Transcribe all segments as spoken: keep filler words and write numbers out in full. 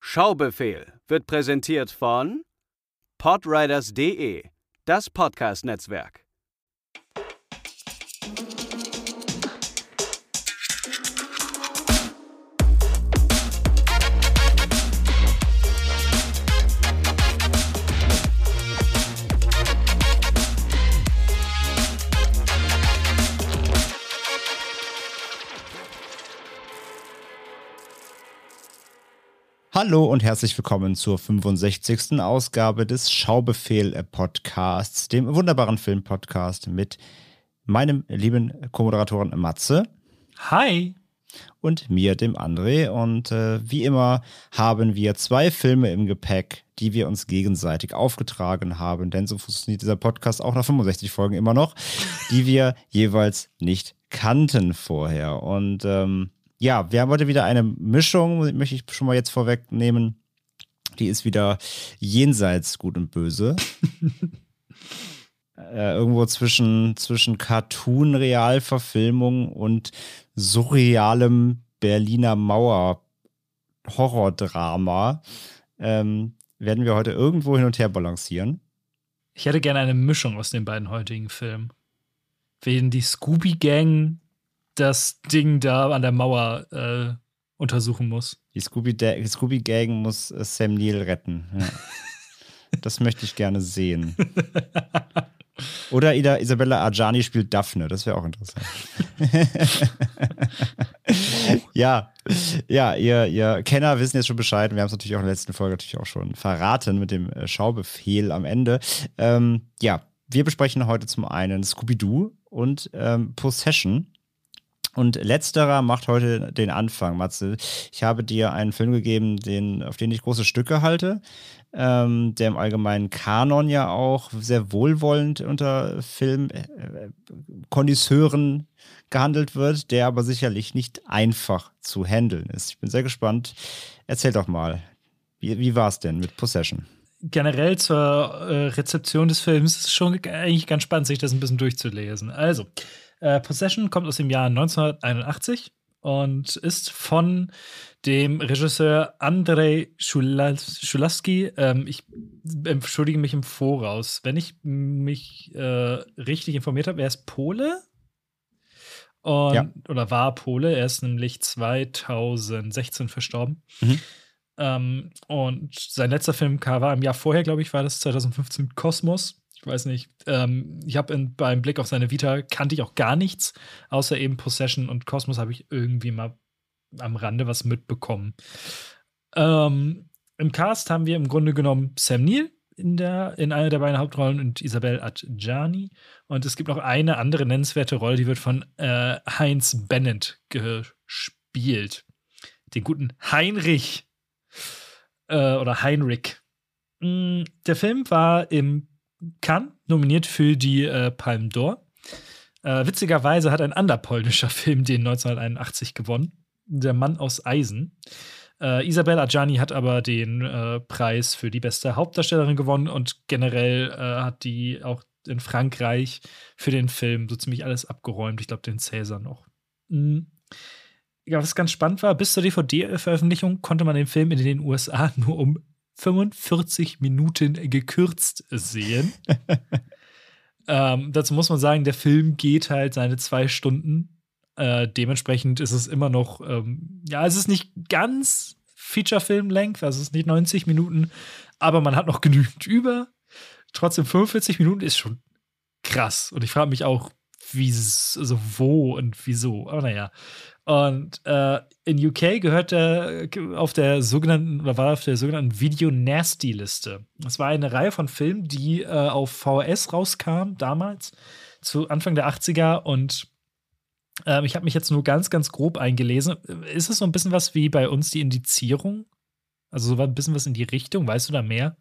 Schaubefehl wird präsentiert von podriders punkt de, das Podcast-Netzwerk. Hallo und herzlich willkommen zur fünfundsechzigsten Ausgabe des Schaubefehl-Podcasts, dem wunderbaren Film-Podcast mit meinem lieben Co-Moderatoren Matze. Hi. Und mir, dem André. Und äh, wie immer haben wir zwei Filme im Gepäck, die wir uns gegenseitig aufgetragen haben, denn so funktioniert dieser Podcast auch nach fünfundsechzig Folgen immer noch, die wir jeweils nicht kannten vorher. Und ähm, ja, wir haben heute wieder eine Mischung, möchte ich schon mal jetzt vorwegnehmen. Die ist wieder jenseits Gut und Böse. äh, irgendwo zwischen, zwischen Cartoon-Realverfilmung und surrealem Berliner Mauer-Horrordrama ähm, werden wir heute irgendwo hin und her balancieren. Ich hätte gerne eine Mischung aus den beiden heutigen Filmen. Während die Scooby-Gang das Ding da an der Mauer äh, untersuchen muss. Die Scooby-Gang Scooby muss äh, Sam Neill retten. Ja. Das möchte ich gerne sehen. Oder Ida, Isabella Adjani spielt Daphne. Das wäre auch interessant. ja, ja, ihr, ihr Kenner wissen jetzt schon Bescheid. Wir haben es natürlich auch in der letzten Folge natürlich auch schon verraten mit dem äh, Schaubefehl am Ende. Ähm, ja, wir besprechen heute zum einen Scooby-Doo und ähm, Possession. Und letzterer macht heute den Anfang, Matze. Ich habe dir einen Film gegeben, den, auf den ich große Stücke halte, ähm, der im allgemeinen Kanon ja auch sehr wohlwollend unter Filmkondisseuren gehandelt wird, der aber sicherlich nicht einfach zu handeln ist. Ich bin sehr gespannt. Erzähl doch mal, wie, wie war es denn mit Possession? Generell zur äh, Rezeption des Films ist es schon eigentlich ganz spannend, sich das ein bisschen durchzulesen. Also, Uh, Possession kommt aus dem Jahr neunzehnhunderteinundachtzig und ist von dem Regisseur Andrzej Szulawski. Ähm, ich entschuldige mich im Voraus. Wenn ich mich äh, richtig informiert habe, er ist Pole. Und, ja. Oder war Pole. Er ist nämlich zweitausendsechzehn verstorben. Mhm. Ähm, und sein letzter Film war im Jahr vorher, glaube ich, war das zweitausendfünfzehn Kosmos. Ich weiß nicht, ähm, ich habe beim Blick auf seine Vita kannte ich auch gar nichts, außer eben Possession und Kosmos habe ich irgendwie mal am Rande was mitbekommen. Ähm, Im Cast haben wir im Grunde genommen Sam Neill in, der, in einer der beiden Hauptrollen und Isabella Adjani. Und es gibt noch eine andere nennenswerte Rolle, die wird von äh, Heinz Bennett gespielt. Den guten Heinrich äh, oder Heinrich. Mm, der Film war im Cannes nominiert für die äh, Palme d'Or. Äh, witzigerweise hat ein anderer polnischer Film den neunzehnhunderteinundachtzig gewonnen. Der Mann aus Eisen. Äh, Isabella Adjani hat aber den äh, Preis für die beste Hauptdarstellerin gewonnen und generell äh, hat die auch in Frankreich für den Film so ziemlich alles abgeräumt. Ich glaube, den Cäsar noch. Mhm. Ja, was ganz spannend war, bis zur D V D-Veröffentlichung konnte man den Film in den U S A nur um fünfundvierzig Minuten gekürzt sehen. ähm, dazu muss man sagen, der Film geht halt seine zwei Stunden. Äh, dementsprechend ist es immer noch, ähm, ja, es ist nicht ganz Feature-Film-Length, also es ist nicht neunzig Minuten, aber man hat noch genügend über. Trotzdem fünfundvierzig Minuten ist schon krass. Und ich frage mich auch, wie, also wo und wieso. Aber naja. Und äh, in U K gehört er auf der sogenannten, oder war auf der sogenannten Video Nasty Liste. Das war eine Reihe von Filmen, die äh, auf V H S rauskam damals, zu Anfang der achtziger. Und äh, ich habe mich jetzt nur ganz, ganz grob eingelesen. Ist es so ein bisschen was wie bei uns die Indizierung? Also so ein bisschen was in die Richtung? Weißt du da mehr?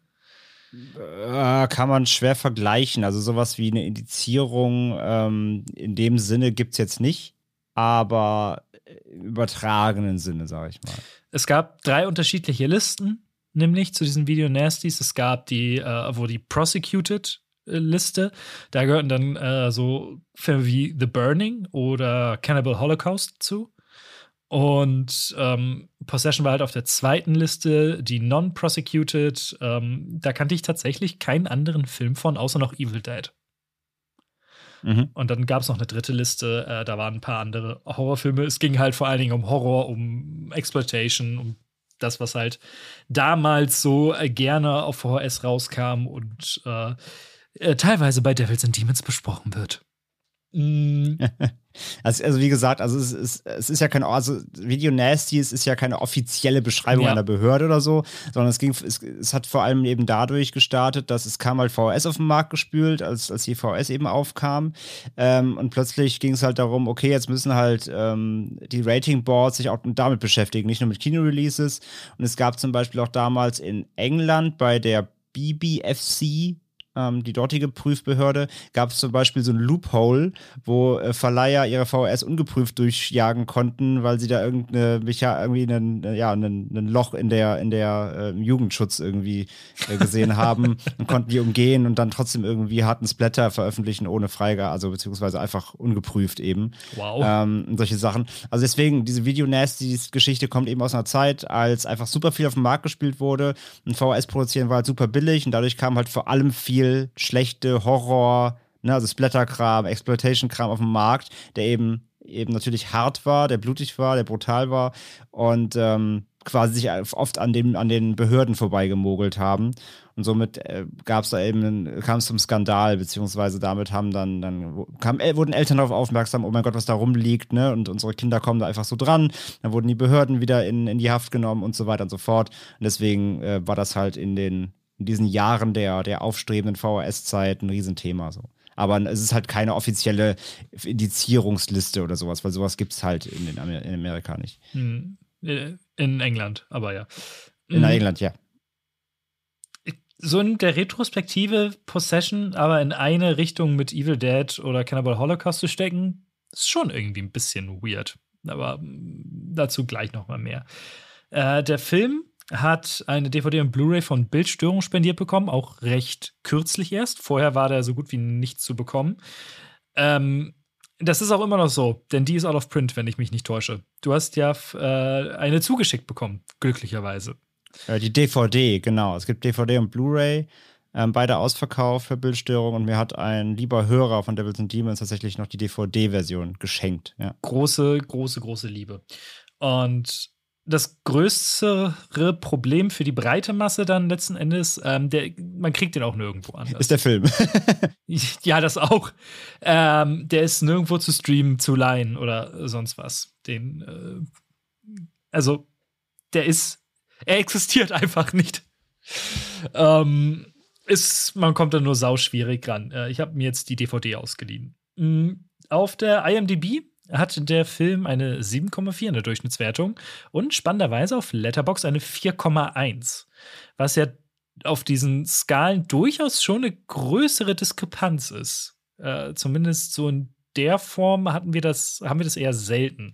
Äh, kann man schwer vergleichen. Also sowas wie eine Indizierung ähm, in dem Sinne gibt es jetzt nicht. Aber im übertragenen Sinne, sage ich mal. Es gab drei unterschiedliche Listen, nämlich zu diesen Video Nasties. Es gab die, äh, wo die Prosecuted-Liste, da gehörten dann äh, so Filme wie The Burning oder Cannibal Holocaust zu. Und ähm, Possession war halt auf der zweiten Liste, die Non-Prosecuted. Ähm, da kannte ich tatsächlich keinen anderen Film von, außer noch Evil Dead. Mhm. Und dann gab es noch eine dritte Liste, äh, da waren ein paar andere Horrorfilme. Es ging halt vor allen Dingen um Horror, um Exploitation, um das, was halt damals so äh, gerne auf V H S rauskam und äh, äh, teilweise bei Devils and Demons besprochen wird. Mm. Also, also wie gesagt, also es ist, es ist ja kein, also Video Nasty, es ist ja keine offizielle Beschreibung Ja. einer Behörde oder so, sondern es ging, es, es hat vor allem eben dadurch gestartet, dass es kam halt V H S auf den Markt gespült, als, als die V H S eben aufkam. Ähm, und plötzlich ging es halt darum, okay, jetzt müssen halt ähm, die Rating Boards sich auch damit beschäftigen, nicht nur mit Kino-Releases. Und es gab zum Beispiel auch damals in England bei der B B F C, die dortige Prüfbehörde, gab es zum Beispiel so ein Loophole, wo äh, Verleiher ihre V H S ungeprüft durchjagen konnten, weil sie da irgendeine, Mecha irgendwie einen, ja, einen, einen Loch in der, in der äh, Jugendschutz irgendwie äh, gesehen haben und konnten die umgehen und dann trotzdem irgendwie harten Splatter veröffentlichen ohne Freigabe, also beziehungsweise einfach ungeprüft eben. Wow. Ähm, und solche Sachen. Also deswegen, diese Video-Nasty-Geschichte kommt eben aus einer Zeit, als einfach super viel auf dem Markt gespielt wurde und V H S produzieren war halt super billig und dadurch kam halt vor allem viel schlechte Horror, ne, also Splatter-Kram, Exploitation-Kram auf dem Markt, der eben eben natürlich hart war, der blutig war, der brutal war und ähm, quasi sich oft an den, an den Behörden vorbeigemogelt haben. Und somit äh, gab es da eben, kam es zum Skandal, beziehungsweise damit haben dann, dann kam, äh, wurden Eltern darauf aufmerksam, oh mein Gott, was da rumliegt, ne? Und unsere Kinder kommen da einfach so dran. Dann wurden die Behörden wieder in, in die Haft genommen und so weiter und so fort. Und deswegen äh, war das halt in den in diesen Jahren der, der aufstrebenden V H S-Zeit ein Riesenthema so. Aber es ist halt keine offizielle Indizierungsliste oder sowas, weil sowas gibt es halt in, den Amer- in Amerika nicht. In England, aber ja. In England, ja. So in der Retrospektive Possession, aber in eine Richtung mit Evil Dead oder Cannibal Holocaust zu stecken, ist schon irgendwie ein bisschen weird. Aber dazu gleich noch mal mehr. Äh, der Film hat eine D V D und Blu-ray von Bildstörung spendiert bekommen, auch recht kürzlich erst. Vorher war der so gut wie nicht zu bekommen. Ähm, das ist auch immer noch so, denn die ist out of print, wenn ich mich nicht täusche. Du hast ja äh, eine zugeschickt bekommen, glücklicherweise. Äh, die D V D, genau. Es gibt D V D und Blu-ray, ähm, beide ausverkauft für Bildstörung und mir hat ein lieber Hörer von Devils and Demons tatsächlich noch die D V D-Version geschenkt. Ja. Große, große, große Liebe. Und das größere Problem für die breite Masse dann letzten Endes, ähm, der, man kriegt den auch nirgendwo anders. Ist der Film. Ja, das auch. Ähm, der ist nirgendwo zu streamen, zu leihen oder sonst was. Den, äh, also, der ist, er existiert einfach nicht. Ähm, ist, man kommt da nur sauschwierig ran. Äh, ich habe mir jetzt die D V D ausgeliehen. Mhm. Auf der I M D B hat der Film eine sieben Komma vier in der Durchschnittswertung und spannenderweise auf Letterboxd eine vier Komma eins. Was ja auf diesen Skalen durchaus schon eine größere Diskrepanz ist. Äh, zumindest so in der Form hatten wir das, haben wir das eher selten.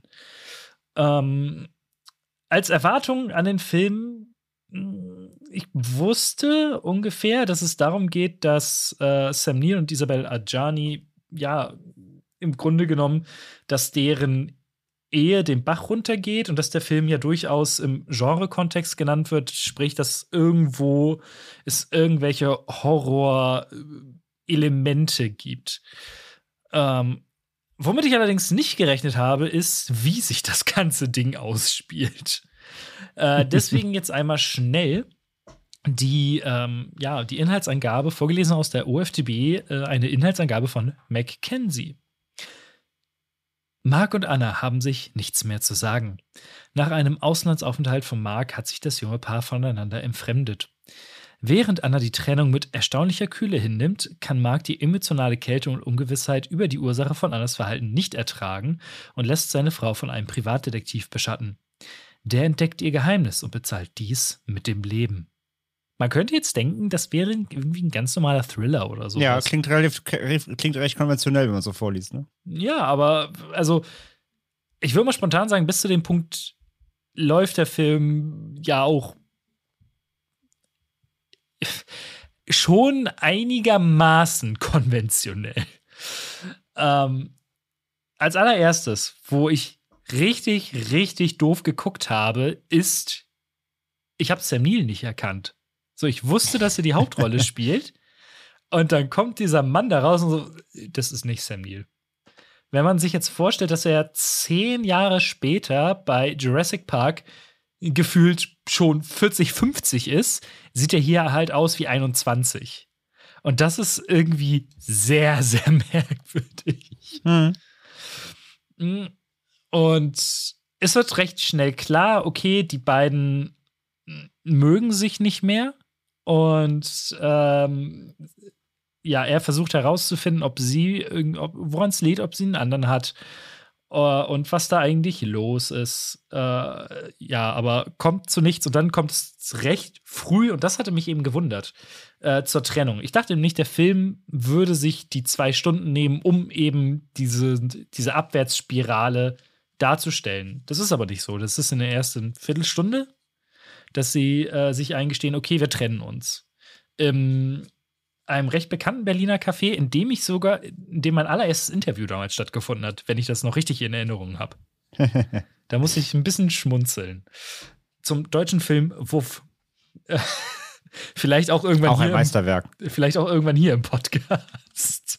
Ähm, als Erwartung an den Film, ich wusste ungefähr, dass es darum geht, dass äh, Sam Neill und Isabelle Adjani ja im Grunde genommen, dass deren Ehe den Bach runtergeht und dass der Film ja durchaus im Genre-Kontext genannt wird, sprich, dass irgendwo es irgendwelche Horror-Elemente gibt. Ähm, womit ich allerdings nicht gerechnet habe, ist, wie sich das ganze Ding ausspielt. Äh, deswegen jetzt einmal schnell die, ähm, ja, die Inhaltsangabe, vorgelesen aus der O F D B, äh, eine Inhaltsangabe von Mackenzie. Mark und Anna haben sich nichts mehr zu sagen. Nach einem Auslandsaufenthalt von Mark hat sich das junge Paar voneinander entfremdet. Während Anna die Trennung mit erstaunlicher Kühle hinnimmt, kann Mark die emotionale Kälte und Ungewissheit über die Ursache von Annas Verhalten nicht ertragen und lässt seine Frau von einem Privatdetektiv beschatten. Der entdeckt ihr Geheimnis und bezahlt dies mit dem Leben. Man könnte jetzt denken, das wäre irgendwie ein ganz normaler Thriller oder so. Ja, klingt relativ, klingt recht konventionell, wenn man so vorliest, ne? Ja, aber also, ich würde mal spontan sagen, bis zu dem Punkt läuft der Film ja auch schon einigermaßen konventionell. Ähm, als allererstes, wo ich richtig, richtig doof geguckt habe, ist, ich habe Sam Neill nicht erkannt. So, ich wusste, dass er die Hauptrolle spielt. Und dann kommt dieser Mann da raus und so, das ist nicht Sam Neill. Wenn man sich jetzt vorstellt, dass er zehn Jahre später bei Jurassic Park gefühlt schon vierzig, fünfzig ist, sieht er hier halt aus wie einundzwanzig. Und das ist irgendwie sehr, sehr merkwürdig. Mhm. Und es wird recht schnell klar, okay, die beiden mögen sich nicht mehr. Und ähm, ja, er versucht herauszufinden, ob sie, woran es liegt, ob sie einen anderen hat uh, und was da eigentlich los ist. Uh, ja, aber kommt zu nichts und dann kommt es recht früh, und das hatte mich eben gewundert, uh, zur Trennung. Ich dachte nicht, der Film würde sich die zwei Stunden nehmen, um eben diese, diese Abwärtsspirale darzustellen. Das ist aber nicht so. Das ist in der ersten Viertelstunde, dass sie uh, sich eingestehen, okay, wir trennen uns. Im einem recht bekannten Berliner Café, in dem ich sogar, in dem mein allererstes Interview damals stattgefunden hat, wenn ich das noch richtig in Erinnerung habe. Da muss ich ein bisschen schmunzeln. Zum deutschen Film Wuff. Vielleicht auch irgendwann auch hier ein Meisterwerk. Im, vielleicht auch irgendwann hier im Podcast.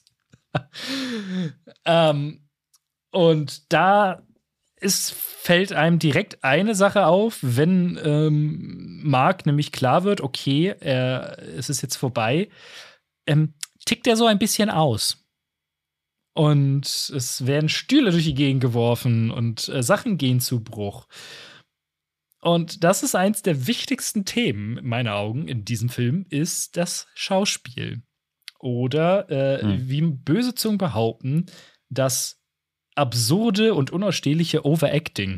ähm, und da ist, fällt einem direkt eine Sache auf, wenn ähm, Mark nämlich klar wird, okay, er, es ist jetzt vorbei, ähm, tickt er so ein bisschen aus. Und es werden Stühle durch die Gegend geworfen und äh, Sachen gehen zu Bruch. Und das ist eins der wichtigsten Themen, in meinen Augen, in diesem Film, ist das Schauspiel. Oder, äh, hm. wie böse Zungen behaupten, das absurde und unausstehliche Overacting.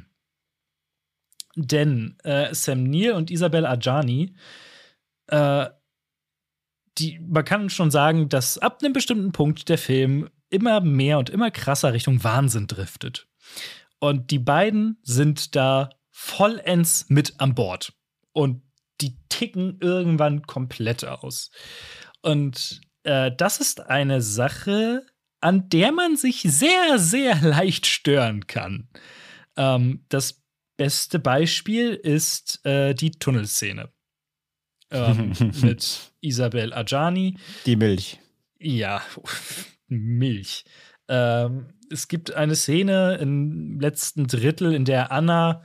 Denn äh, Sam Neill und Isabelle Adjani, äh, die, man kann schon sagen, dass ab einem bestimmten Punkt der Film immer mehr und immer krasser Richtung Wahnsinn driftet. Und die beiden sind da vollends mit an Bord. Und die ticken irgendwann komplett aus. Und äh, das ist eine Sache, an der man sich sehr, sehr leicht stören kann. Ähm, das beste Beispiel ist äh, die Tunnelszene. Ähm, mit Isabelle Adjani. Die Milch. Ja, Milch. Ähm, es gibt eine Szene im letzten Drittel, in der Anna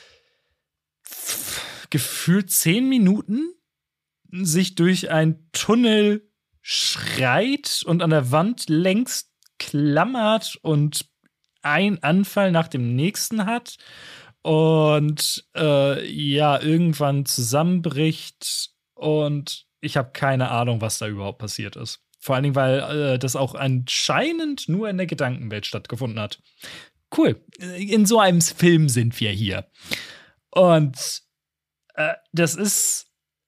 gefühlt zehn Minuten sich durch einen Tunnel schreit und an der Wand längst klammert und einen Anfall nach dem nächsten hat und äh, ja, irgendwann zusammenbricht und ich habe keine Ahnung, was da überhaupt passiert ist. Vor allen Dingen, weil äh, das auch anscheinend nur in der Gedankenwelt stattgefunden hat. Cool, in so einem Film sind wir hier. Und äh, das ist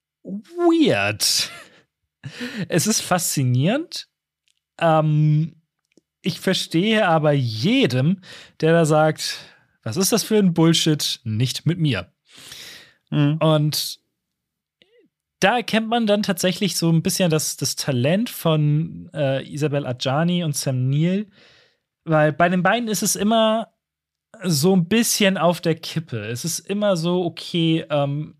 weird. Es ist faszinierend. Ähm, ich verstehe aber jedem, der da sagt, was ist das für ein Bullshit? Nicht mit mir. Mhm. Und da erkennt man dann tatsächlich so ein bisschen das, das Talent von äh, Isabelle Adjani und Sam Neill, weil bei den beiden ist es immer so ein bisschen auf der Kippe. Es ist immer so, okay, ähm,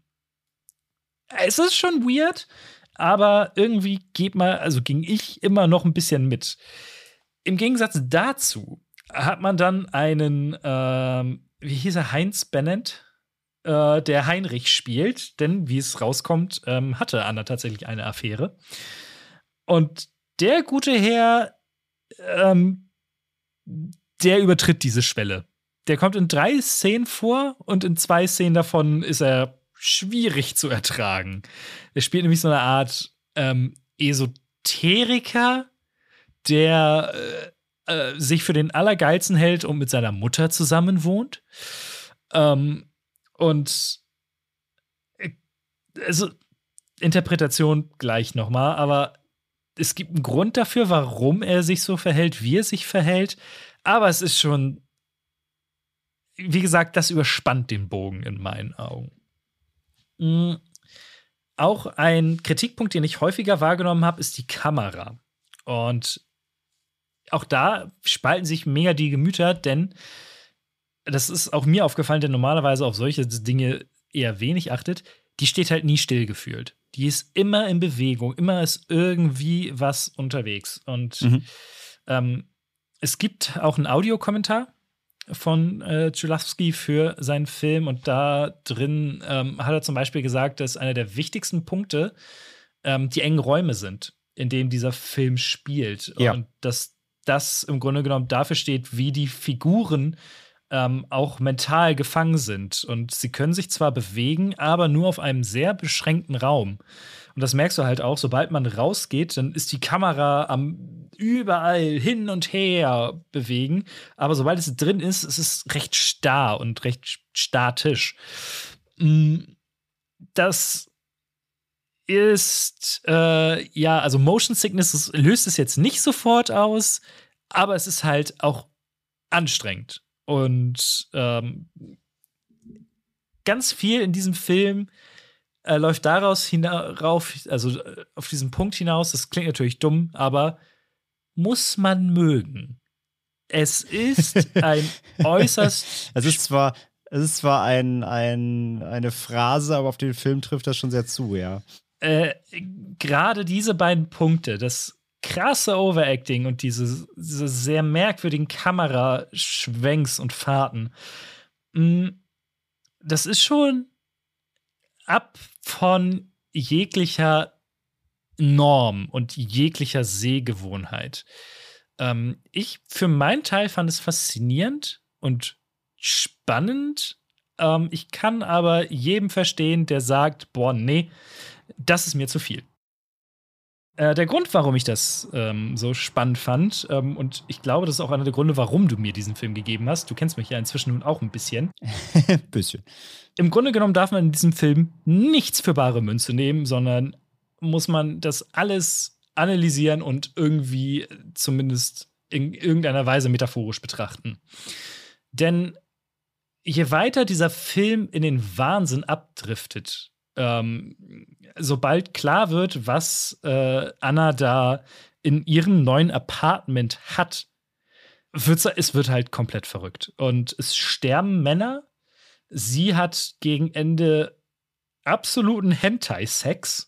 es ist schon weird, aber irgendwie geht mal, also ging ich immer noch ein bisschen mit. Im Gegensatz dazu hat man dann einen, ähm, wie hieß er, Heinz Bennett, äh, der Heinrich spielt, denn wie es rauskommt, ähm, hatte Anna tatsächlich eine Affäre. Und der gute Herr, ähm, der übertritt diese Schwelle. Der kommt in drei Szenen vor und in zwei Szenen davon ist er schwierig zu ertragen. Er spielt nämlich so eine Art ähm, Esoteriker, der äh, äh, sich für den Allergeilsten hält und mit seiner Mutter zusammen wohnt. Ähm, und äh, also Interpretation gleich noch mal, aber es gibt einen Grund dafür, warum er sich so verhält, wie er sich verhält. Aber es ist schon, wie gesagt, das überspannt den Bogen in meinen Augen. Mhm. Auch ein Kritikpunkt, den ich häufiger wahrgenommen habe, ist die Kamera. Und auch da spalten sich mega die Gemüter, denn das ist auch mir aufgefallen, der normalerweise auf solche Dinge eher wenig achtet, die steht halt nie still gefühlt. Die ist immer in Bewegung, immer ist irgendwie was unterwegs. Und mhm. ähm, es gibt auch einen Audiokommentar von äh, Chulafsky für seinen Film. Und da drin ähm, hat er zum Beispiel gesagt, dass einer der wichtigsten Punkte ähm, die engen Räume sind, in denen dieser Film spielt. Ja. Und dass das im Grunde genommen dafür steht, wie die Figuren ähm, auch mental gefangen sind. Und sie können sich zwar bewegen, aber nur auf einem sehr beschränkten Raum. Und das merkst du halt auch, sobald man rausgeht, dann ist die Kamera am überall hin und her bewegen. Aber sobald es drin ist, ist es recht starr und recht statisch. Das ist, äh, ja, also Motion Sickness löst es jetzt nicht sofort aus, aber es ist halt auch anstrengend. Und ähm, ganz viel in diesem Film äh, läuft daraus hinauf, also äh, auf diesen Punkt hinaus, das klingt natürlich dumm, aber muss man mögen. Es ist ein äußerst. Es ist zwar, es ist zwar ein, ein, eine Phrase, aber auf den Film trifft das schon sehr zu, ja. Äh, gerade diese beiden Punkte, das krasse Overacting und diese, diese sehr merkwürdigen Kameraschwenks und Fahrten, mh, das ist schon ab von jeglicher Norm und jeglicher Sehgewohnheit. Ähm, ich für meinen Teil fand es faszinierend und spannend. Ähm, ich kann aber jedem verstehen, der sagt, boah, nee, das ist mir zu viel. Äh, der Grund, warum ich das ähm, so spannend fand, ähm, und ich glaube, das ist auch einer der Gründe, warum du mir diesen Film gegeben hast. Du kennst mich ja inzwischen nun auch ein bisschen. Ein bisschen. Im Grunde genommen darf man in diesem Film nichts für bare Münze nehmen, sondern muss man das alles analysieren und irgendwie zumindest in irgendeiner Weise metaphorisch betrachten. Denn je weiter dieser Film in den Wahnsinn abdriftet, ähm, sobald klar wird, was äh, Anna da in ihrem neuen Apartment hat, wird's, es wird halt komplett verrückt. Und es sterben Männer. Sie hat gegen Ende absoluten Hentai-Sex.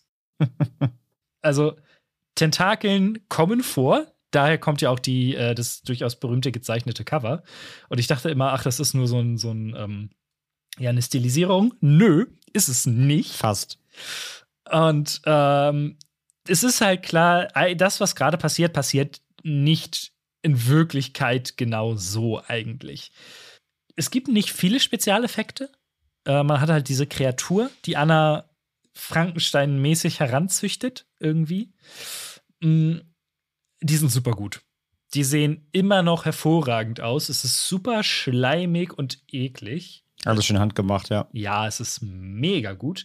Also Tentakeln kommen vor. Daher kommt ja auch die, äh, das durchaus berühmte gezeichnete Cover. Und ich dachte immer, ach, das ist nur so ein, so ein ähm, ja, eine Stilisierung. Nö, ist es nicht. Fast. Und ähm, es ist halt klar, das, was gerade passiert, passiert nicht in Wirklichkeit genau so eigentlich. Es gibt nicht viele Spezialeffekte. Äh, man hat halt diese Kreatur, die Anna Frankenstein-mäßig heranzüchtet, irgendwie. Mm, die sind super gut. Die sehen immer noch hervorragend aus. Es ist super schleimig und eklig. Alles schön handgemacht, ja. Ja, es ist mega gut.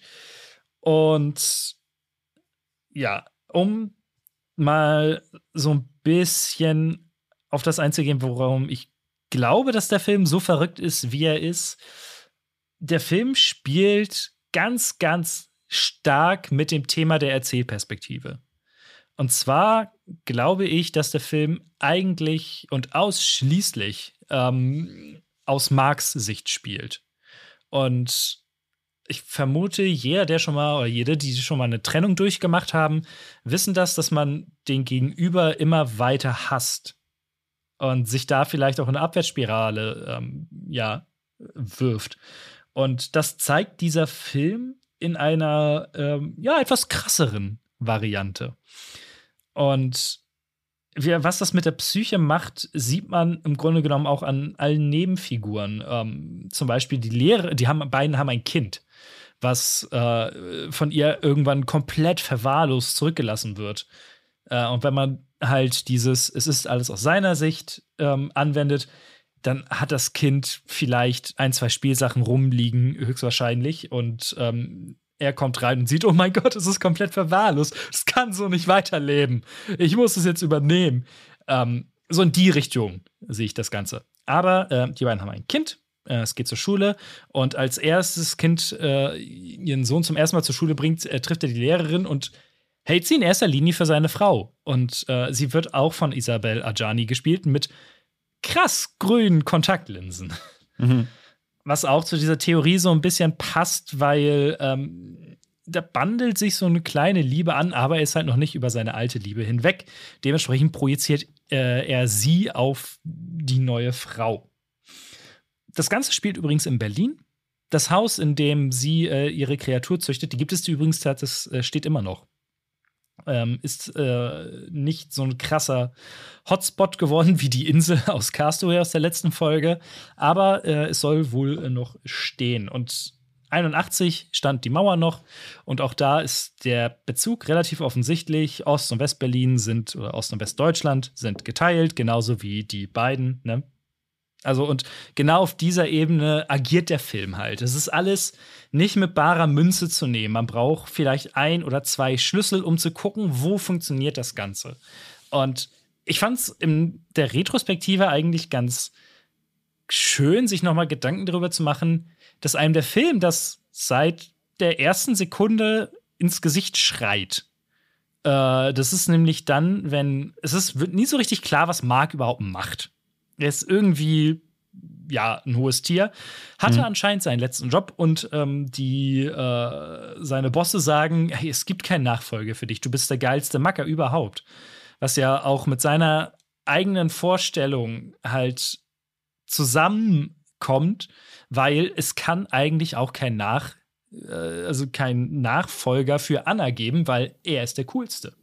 Und ja, um mal so ein bisschen auf das einzugehen, worum ich glaube, dass der Film so verrückt ist, wie er ist. Der Film spielt ganz, ganz stark mit dem Thema der Erzählperspektive. Und zwar glaube ich, dass der Film eigentlich und ausschließlich ähm, aus Marx Sicht spielt. Und ich vermute, jeder, der schon mal, oder jede, die schon mal eine Trennung durchgemacht haben, wissen das, dass man den Gegenüber immer weiter hasst. Und sich da vielleicht auch in eine Abwärtsspirale ähm, ja, wirft. Und das zeigt dieser Film in einer ähm, ja, etwas krasseren Variante. Und wie, was das mit der Psyche macht, sieht man im Grunde genommen auch an allen Nebenfiguren. Ähm, zum Beispiel die Lehrer, die haben, beiden haben ein Kind, was äh, von ihr irgendwann komplett verwahrlost zurückgelassen wird. Äh, und wenn man halt dieses, es ist alles aus seiner Sicht ähm, anwendet, dann hat das Kind vielleicht ein, zwei Spielsachen rumliegen, höchstwahrscheinlich. Und ähm, er kommt rein und sieht, oh mein Gott, es ist komplett verwahrlost. Es kann so nicht weiterleben. Ich muss es jetzt übernehmen. Ähm, so in die Richtung sehe ich das Ganze. Aber äh, die beiden haben ein Kind. Äh, es geht zur Schule. Und als erstes Kind äh, ihren Sohn zum ersten Mal zur Schule bringt, äh, trifft er die Lehrerin und hält sie in erster Linie für seine Frau. Und äh, sie wird auch von Isabelle Adjani gespielt mit krass grünen Kontaktlinsen. Mhm. Was auch zu dieser Theorie so ein bisschen passt, weil ähm, da bandelt sich so eine kleine Liebe an, aber er ist halt noch nicht über seine alte Liebe hinweg. Dementsprechend projiziert äh, er sie auf die neue Frau. Das Ganze spielt übrigens in Berlin. Das Haus, in dem sie äh, ihre Kreatur züchtet, die gibt es übrigens, das äh, steht immer noch. Ähm, ist äh, nicht so ein krasser Hotspot geworden wie die Insel aus Castaway aus der letzten Folge, aber äh, es soll wohl äh, noch stehen. Und einundachtzig stand die Mauer noch und auch da ist der Bezug relativ offensichtlich. Ost- und Westberlin sind, oder Ost- und Westdeutschland sind geteilt, genauso wie die beiden, ne? Also, und genau auf dieser Ebene agiert der Film halt. Es ist alles nicht mit barer Münze zu nehmen. Man braucht vielleicht ein oder zwei Schlüssel, um zu gucken, wo funktioniert das Ganze. Und ich fand es in der Retrospektive eigentlich ganz schön, sich noch mal Gedanken darüber zu machen, dass einem der Film das seit der ersten Sekunde ins Gesicht schreit. Äh, das ist nämlich dann, wenn es ist, wird nie so richtig klar, was Mark überhaupt macht. Er ist irgendwie, ja, ein hohes Tier. Hatte mhm. anscheinend seinen letzten Job und ähm, die, äh, seine Bosse sagen, hey, es gibt keinen Nachfolger für dich. Du bist der geilste Macker überhaupt. Was ja auch mit seiner eigenen Vorstellung halt zusammenkommt, weil es kann eigentlich auch kein Nach, äh, also kein Nachfolger für Anna geben, weil er ist der Coolste.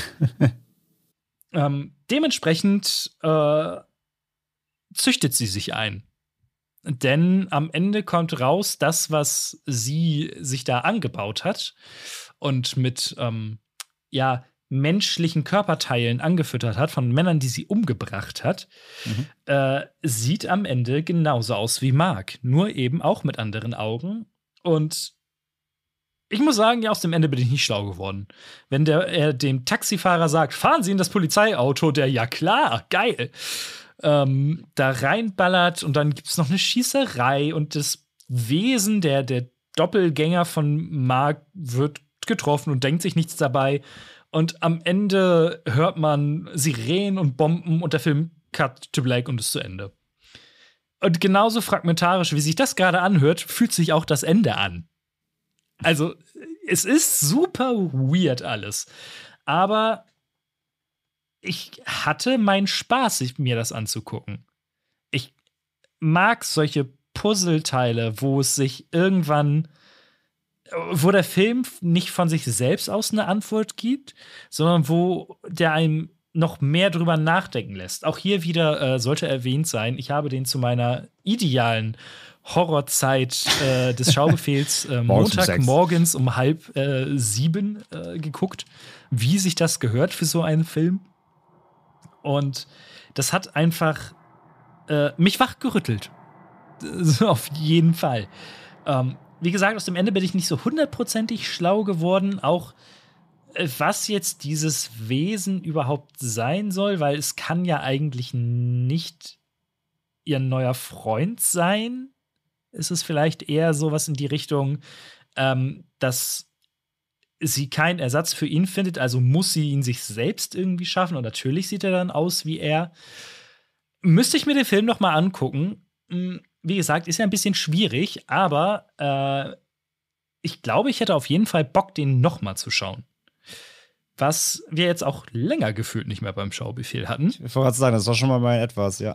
ähm, dementsprechend äh, züchtet sie sich ein. Denn am Ende kommt raus, das, was sie sich da angebaut hat und mit ähm, ja, menschlichen Körperteilen angefüttert hat, von Männern, die sie umgebracht hat, mhm. äh, sieht am Ende genauso aus wie Mark. Nur eben auch mit anderen Augen. Und ich muss sagen, ja, aus dem Ende bin ich nicht schlau geworden. Wenn der, er dem Taxifahrer sagt, fahren Sie in das Polizeiauto, der, ja klar, geil. Ähm, da reinballert und dann gibt es noch eine Schießerei und das Wesen der, der Doppelgänger von Mark wird getroffen und denkt sich nichts dabei. Und am Ende hört man Sirenen und Bomben und der Film cut to black und ist zu Ende. Und genauso fragmentarisch, wie sich das gerade anhört, fühlt sich auch das Ende an. Also, es ist super weird alles. Aber ich hatte meinen Spaß, mir das anzugucken. Ich mag solche Puzzleteile, wo es sich irgendwann, wo der Film nicht von sich selbst aus eine Antwort gibt, sondern wo der einem noch mehr drüber nachdenken lässt. Auch hier wieder äh, sollte erwähnt sein, ich habe den zu meiner idealen Horrorzeit äh, des Schaubefehls äh, Montagmorgens um halb äh, sieben äh, geguckt, wie sich das gehört für so einen Film. Und das hat einfach äh, mich wachgerüttelt. Auf jeden Fall. Ähm, wie gesagt, aus dem Ende bin ich nicht so hundertprozentig schlau geworden, auch äh, was jetzt dieses Wesen überhaupt sein soll, weil es kann ja eigentlich nicht ihr neuer Freund sein. Ist es vielleicht eher sowas in die Richtung, ähm, dass sie keinen Ersatz für ihn findet, also muss sie ihn sich selbst irgendwie schaffen. Und natürlich sieht er dann aus wie er. Müsste ich mir den Film noch mal angucken. Wie gesagt, ist ja ein bisschen schwierig, aber äh, ich glaube, ich hätte auf jeden Fall Bock, den noch mal zu schauen. Was wir jetzt auch länger gefühlt nicht mehr beim Schaubefehl hatten. Ich wollte gerade sagen, das war schon mal mein Etwas, ja.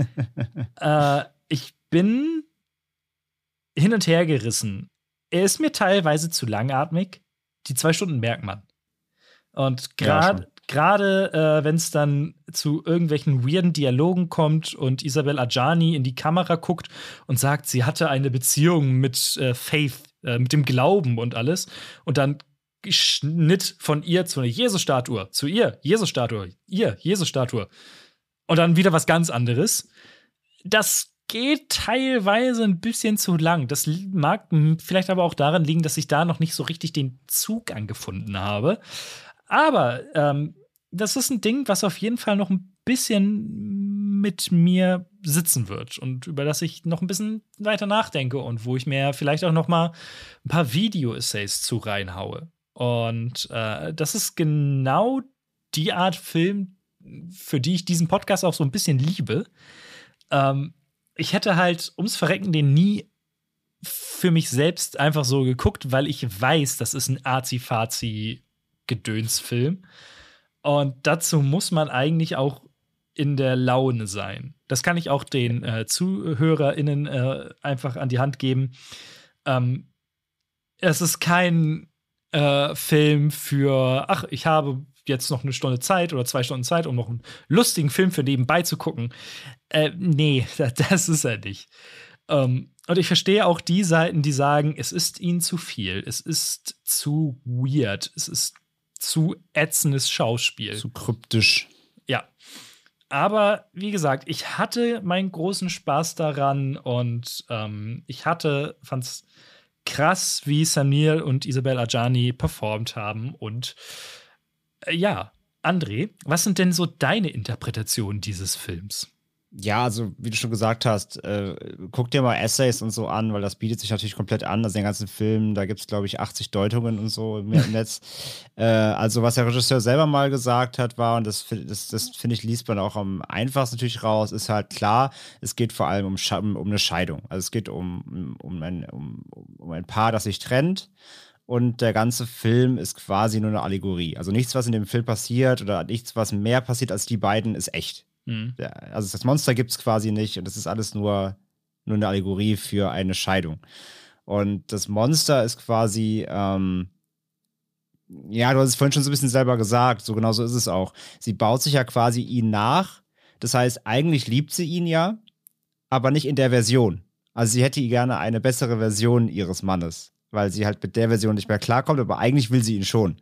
äh, ich bin hin und her gerissen. Er ist mir teilweise zu langatmig. Die zwei Stunden merkt man. Und gerade ja, gerade äh, wenn es dann zu irgendwelchen weirden Dialogen kommt und Isabelle Adjani in die Kamera guckt und sagt, sie hatte eine Beziehung mit äh, Faith, äh, mit dem Glauben und alles. Und dann Schnitt von ihr zu einer Jesus-Statue, zu ihr, Jesus-Statue, ihr, Jesus-Statue. Und dann wieder was ganz anderes. Das geht teilweise ein bisschen zu lang. Das mag vielleicht aber auch daran liegen, dass ich da noch nicht so richtig den Zug angefunden habe. Aber ähm, das ist ein Ding, was auf jeden Fall noch ein bisschen mit mir sitzen wird und über das ich noch ein bisschen weiter nachdenke und wo ich mir vielleicht auch noch mal ein paar Video-Essays zu reinhaue. Und äh, das ist genau die Art Film, für die ich diesen Podcast auch so ein bisschen liebe. Ähm, ich hätte halt ums Verrecken den nie für mich selbst einfach so geguckt, weil ich weiß, das ist ein Azi-Fazi-Gedönsfilm. Und dazu muss man eigentlich auch in der Laune sein. Das kann ich auch den äh, ZuhörerInnen äh, einfach an die Hand geben. Ähm, es ist kein äh, Film für, ach, ich habe jetzt noch eine Stunde Zeit oder zwei Stunden Zeit, um noch einen lustigen Film für nebenbei zu gucken. Äh, nee, das ist er nicht. Ähm, und ich verstehe auch die Seiten, die sagen, es ist ihnen zu viel, es ist zu weird, es ist zu ätzendes Schauspiel. Zu kryptisch. Ja. Aber wie gesagt, ich hatte meinen großen Spaß daran und ähm, ich hatte, fand's krass, wie Sam Neill und Isabelle Adjani performt haben. Und äh, ja, André, was sind denn so deine Interpretationen dieses Films? Ja, also wie du schon gesagt hast, äh, guck dir mal Essays und so an, weil das bietet sich natürlich komplett an. Also den ganzen Film, da gibt es, glaube ich, achtzig Deutungen und so im Netz. äh, also was der Regisseur selber mal gesagt hat, war, und das, das, das finde ich, liest man auch am einfachsten natürlich raus, ist halt klar, es geht vor allem um, um, um eine Scheidung. Also es geht um, um, ein, um, um ein Paar, das sich trennt. Und der ganze Film ist quasi nur eine Allegorie. Also nichts, was in dem Film passiert oder nichts, was mehr passiert als die beiden, ist echt. Ja, also das Monster gibt es quasi nicht und das ist alles nur, nur eine Allegorie für eine Scheidung. Und das Monster ist quasi, ähm, ja, du hast es vorhin schon so ein bisschen selber gesagt, so genau so ist es auch. Sie baut sich ja quasi ihn nach, das heißt, eigentlich liebt sie ihn ja, aber nicht in der Version. Also sie hätte gerne eine bessere Version ihres Mannes, weil sie halt mit der Version nicht mehr klarkommt, aber eigentlich will sie ihn schon.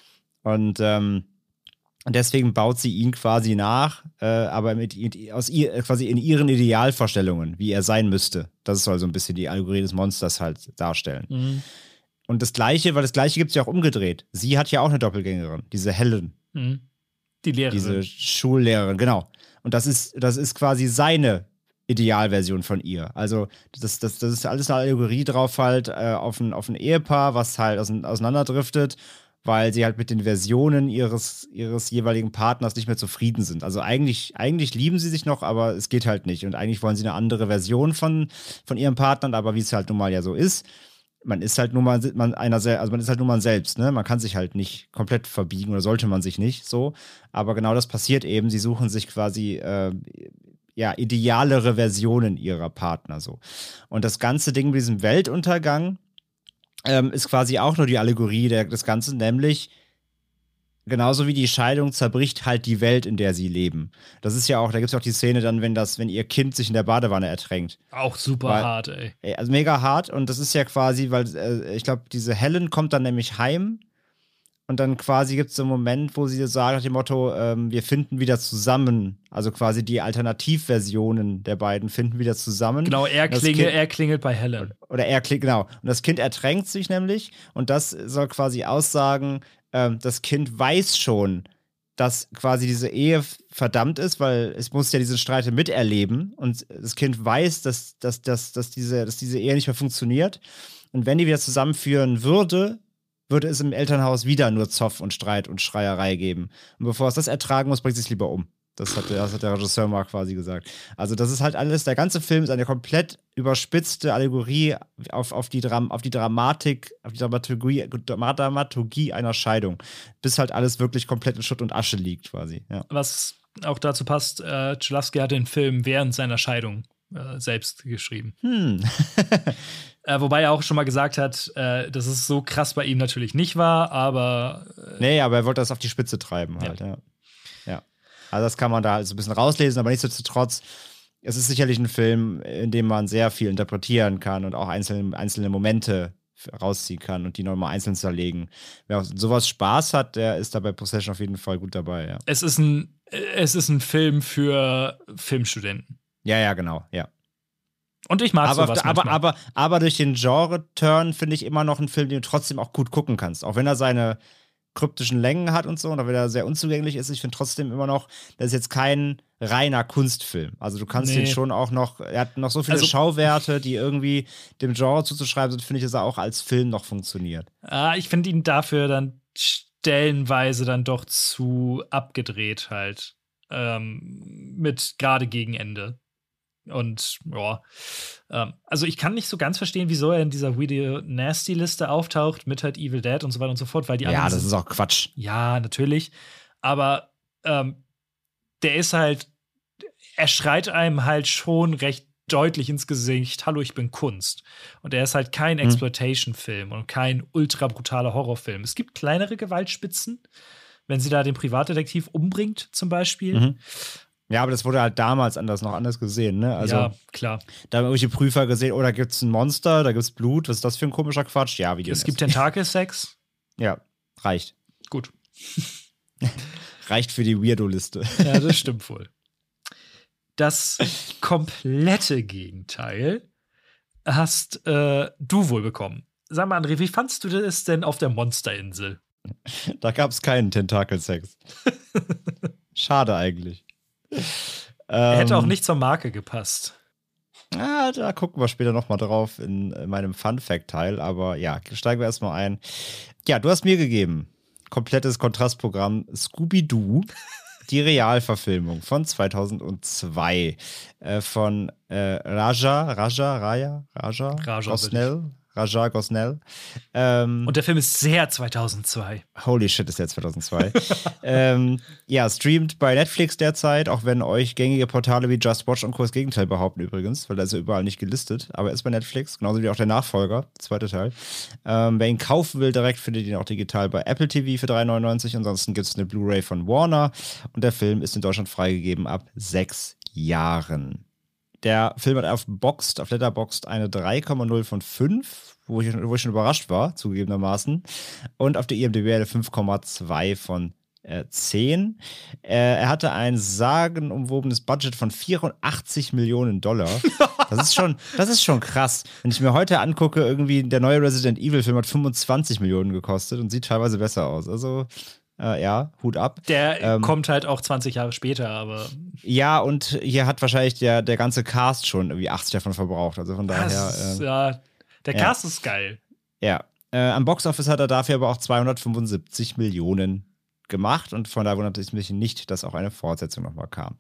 Und, ähm, Und deswegen baut sie ihn quasi nach, äh, aber mit, aus ihr, quasi in ihren Idealvorstellungen, wie er sein müsste. Das soll so ein bisschen die Allegorie des Monsters halt darstellen. Mhm. Und das Gleiche, weil das Gleiche gibt es ja auch umgedreht. Sie hat ja auch eine Doppelgängerin, diese Helen. Mhm. Die Lehrerin. Diese Schullehrerin, genau. Und das ist, das ist quasi seine Idealversion von ihr. Also das, das, das ist alles eine Allegorie drauf halt äh, auf, ein, auf ein Ehepaar, was halt auseinanderdriftet, weil sie halt mit den Versionen ihres, ihres jeweiligen Partners nicht mehr zufrieden sind. Also eigentlich, eigentlich lieben sie sich noch, aber es geht halt nicht. Und eigentlich wollen sie eine andere Version von, von ihren Partnern, aber wie es halt nun mal ja so ist, man ist halt nun mal man einer, also man ist halt nun mal selbst, ne? Man kann sich halt nicht komplett verbiegen oder sollte man sich nicht so. Aber genau das passiert eben. Sie suchen sich quasi äh, ja, idealere Versionen ihrer Partner so. Und das ganze Ding mit diesem Weltuntergang Ähm, ist quasi auch nur die Allegorie der, des Ganzen, nämlich genauso wie die Scheidung zerbricht halt die Welt, in der sie leben. Das ist ja auch, da gibt es auch die Szene dann, wenn das, wenn ihr Kind sich in der Badewanne ertränkt. Auch super weil, hart, ey. Also mega hart und das ist ja quasi, weil äh, ich glaube, diese Helen kommt dann nämlich heim und dann quasi gibt es so einen Moment, wo sie sagt nach dem Motto, ähm, wir finden wieder zusammen, also quasi die Alternativversionen der beiden finden wieder zusammen. Genau, er, klingel, er klingelt bei Helen. Oder er klingelt, genau. Und das Kind ertränkt sich nämlich und das soll quasi aussagen, ähm, das Kind weiß schon, dass quasi diese Ehe verdammt ist, weil es muss ja diese Streite miterleben und das Kind weiß, dass, dass, dass, dass, diese, dass diese Ehe nicht mehr funktioniert und wenn die wieder zusammenführen würde, würde es im Elternhaus wieder nur Zoff und Streit und Schreierei geben. Und bevor es das ertragen muss, bringt es sich lieber um. Das hat, das hat der Regisseur mal quasi gesagt. Also das ist halt alles, der ganze Film ist eine komplett überspitzte Allegorie auf, auf, die, Dram, auf die Dramatik, auf die Dramaturgie, Dramaturgie einer Scheidung. Bis halt alles wirklich komplett in Schutt und Asche liegt quasi. Ja. Was auch dazu passt, äh, Chulafsky hat den Film während seiner Scheidung äh, selbst geschrieben. Hm. Äh, wobei er auch schon mal gesagt hat, äh, dass es so krass bei ihm natürlich nicht war, aber. Äh, nee, aber er wollte das auf die Spitze treiben halt, ja. ja. ja. Also, das kann man da halt so ein bisschen rauslesen, aber nichtsdestotrotz, es ist sicherlich ein Film, in dem man sehr viel interpretieren kann und auch einzelne, einzelne Momente rausziehen kann und die nochmal einzeln zerlegen. Wer auf sowas Spaß hat, der ist da bei Possession auf jeden Fall gut dabei, ja. Es ist ein, es ist ein Film für Filmstudenten. Ja, ja, genau, ja. Und ich mag aber, sowas aber, aber, aber, aber durch den Genre-Turn finde ich immer noch einen Film, den du trotzdem auch gut gucken kannst. Auch wenn er seine kryptischen Längen hat und so, und wenn er sehr unzugänglich ist, ich finde trotzdem immer noch, das ist jetzt kein reiner Kunstfilm. Also du kannst nee. ihn schon auch noch, er hat noch so viele also, Schauwerte, die irgendwie dem Genre zuzuschreiben sind, finde ich, dass er auch als Film noch funktioniert. Ah, ich finde ihn dafür dann stellenweise dann doch zu abgedreht halt. Ähm, mit gerade gegen Ende. Und ja, ähm, also ich kann nicht so ganz verstehen, wieso er in dieser Video Nasty Liste auftaucht mit halt Evil Dead und so weiter und so fort, weil die anderen Ja, das sind, ist auch Quatsch. ja, natürlich, aber ähm, der ist halt, er schreit einem halt schon recht deutlich ins Gesicht, hallo, ich bin Kunst. Und er ist halt kein Hm. Exploitation-Film und kein ultra brutaler Horrorfilm. Es gibt kleinere Gewaltspitzen, wenn sie da den Privatdetektiv umbringt, zum Beispiel. Mhm. Ja, aber das wurde halt damals anders, noch anders gesehen, ne? Also, ja, klar. da haben irgendwelche Prüfer gesehen, oh, da gibt's ein Monster, da gibt's Blut, was ist das für ein komischer Quatsch? Ja, wie geht Es das? gibt Tentakelsex. Ja, reicht. Gut. Reicht für die Weirdo-Liste. Ja, das stimmt wohl. Das komplette Gegenteil hast äh, du wohl bekommen. Sag mal, André, wie fandst du das denn auf der Monsterinsel? Da gab's keinen Tentakelsex. Schade eigentlich. Hätte auch Ähm, nicht zur Marke gepasst. Ah, da gucken wir später nochmal drauf in, in meinem Fun-Fact-Teil. Aber ja, steigen wir erstmal ein. Ja, du hast mir gegeben, komplettes Kontrastprogramm Scooby-Doo, die Realverfilmung von zweitausendzwei äh, von äh, Raja, Raja, Raya, Raja, Raja, Gosnell, Raja Gosnell. Ähm, Und der Film ist sehr zweitausendzwei. Holy shit, ist der zweitausendzwei. ähm, ja, streamt bei Netflix derzeit, auch wenn euch gängige Portale wie Just Watch und Co. das Gegenteil behaupten übrigens, weil da ist er überall nicht gelistet, aber er ist bei Netflix, genauso wie auch der Nachfolger, der zweite Teil. Ähm, wer ihn kaufen will, direkt findet ihn auch digital bei Apple T V für drei neunundneunzig. Ansonsten gibt es eine Blu-ray von Warner und der Film ist in Deutschland freigegeben ab sechs Jahren. Der Film hat auf Boxed, auf Letterboxd eine drei Komma null von fünf, wo ich, wo ich schon überrascht war, zugegebenermaßen. Und auf der I M D B eine fünf Komma zwei von äh, zehn. Äh, er hatte ein sagenumwobenes Budget von vierundachtzig Millionen Dollar. Das ist schon, das ist schon krass. Wenn ich mir heute angucke, irgendwie der neue Resident Evil Film hat fünfundzwanzig Millionen gekostet und sieht teilweise besser aus. Also Äh, ja, Hut ab. Der ähm, kommt halt auch zwanzig Jahre später, aber. Ja, und hier hat wahrscheinlich der, der ganze Cast schon irgendwie achtzig davon verbraucht. Also von daher. Das, äh, ja, der ja. Cast ist geil. Ja. Äh, am Boxoffice hat er dafür aber auch zweihundertfünfundsiebzig Millionen gemacht und von daher wundert es mich nicht, dass auch eine Fortsetzung nochmal kam.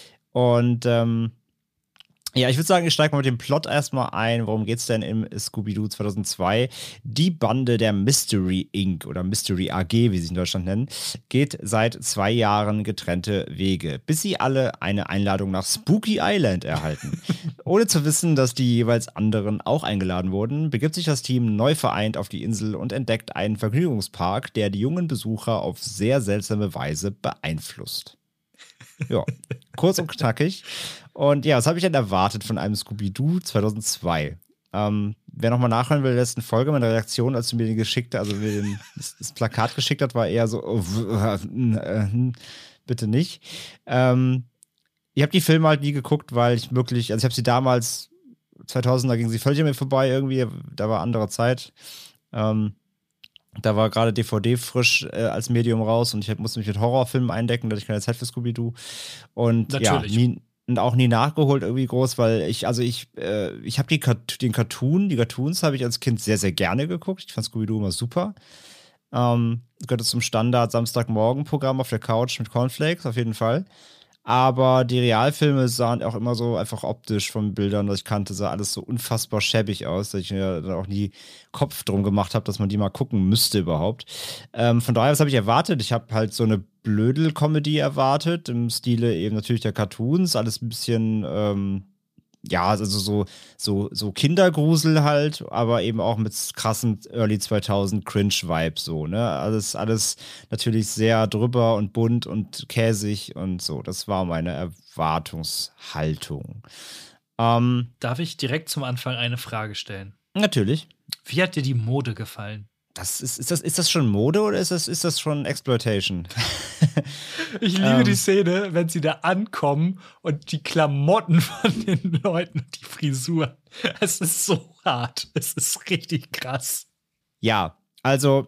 Und ähm, ja, ich würde sagen, ich steige mal mit dem Plot erstmal ein. Worum geht's denn im Scooby-Doo zweitausendzwei? Die Bande der Mystery Incorporated oder Mystery A G, wie sie in Deutschland nennen, geht seit zwei Jahren getrennte Wege, bis sie alle eine Einladung nach Spooky Island erhalten. Ohne zu wissen, dass die jeweils anderen auch eingeladen wurden, begibt sich das Team neu vereint auf die Insel und entdeckt einen Vergnügungspark, der die jungen Besucher auf sehr seltsame Weise beeinflusst. Ja, kurz und knackig. Und ja, was habe ich denn erwartet von einem Scooby-Doo zweitausendzwei? Ähm, wer nochmal nachhören will, in der letzten Folge, meine Reaktion, als du mir den geschickt hast, also mir den, das, das Plakat geschickt hat, war eher so, oh, äh, bitte nicht. Ähm, ich habe die Filme halt nie geguckt, weil ich wirklich, also ich habe sie damals, zweitausend, da ging sie völlig an mir vorbei irgendwie, da war andere Zeit. Ähm, Da war gerade D V D frisch äh, als Medium raus und ich musste mich mit Horrorfilmen eindecken, da hatte ich keine Zeit für Scooby-Doo. Und Natürlich. ja, nie, und auch nie nachgeholt irgendwie groß, weil ich, also ich, äh, ich habe den Cartoon, die Cartoons habe ich als Kind sehr, sehr gerne geguckt. Ich fand Scooby-Doo immer super. Ähm, gehörte zum Standard Samstagmorgen-Programm auf der Couch mit Cornflakes, auf jeden Fall. Aber die Realfilme sahen auch immer so einfach optisch von Bildern, das ich kannte, sah alles so unfassbar schäbig aus, dass ich mir dann auch nie Kopf drum gemacht habe, dass man die mal gucken müsste überhaupt. Ähm, von daher, was habe ich erwartet? Ich habe halt so eine Blödel-Comedy erwartet, im Stile eben natürlich der Cartoons, alles ein bisschen, ähm, ja, also so, so, so Kindergrusel halt, aber eben auch mit krassen Early zweitausend Cringe-Vibe so, ne? Alles, alles natürlich sehr drüber und bunt und käsig und so. Das war meine Erwartungshaltung. Ähm, Darf ich direkt zum Anfang eine Frage stellen? natürlich. Wie hat dir die Mode gefallen? Das ist, ist, das, ist das schon Mode oder ist das, ist das schon Exploitation? Ich liebe Ähm. die Szene, wenn sie da ankommen und die Klamotten von den Leuten und die Frisur. Es ist so hart. Es ist richtig krass. Ja, also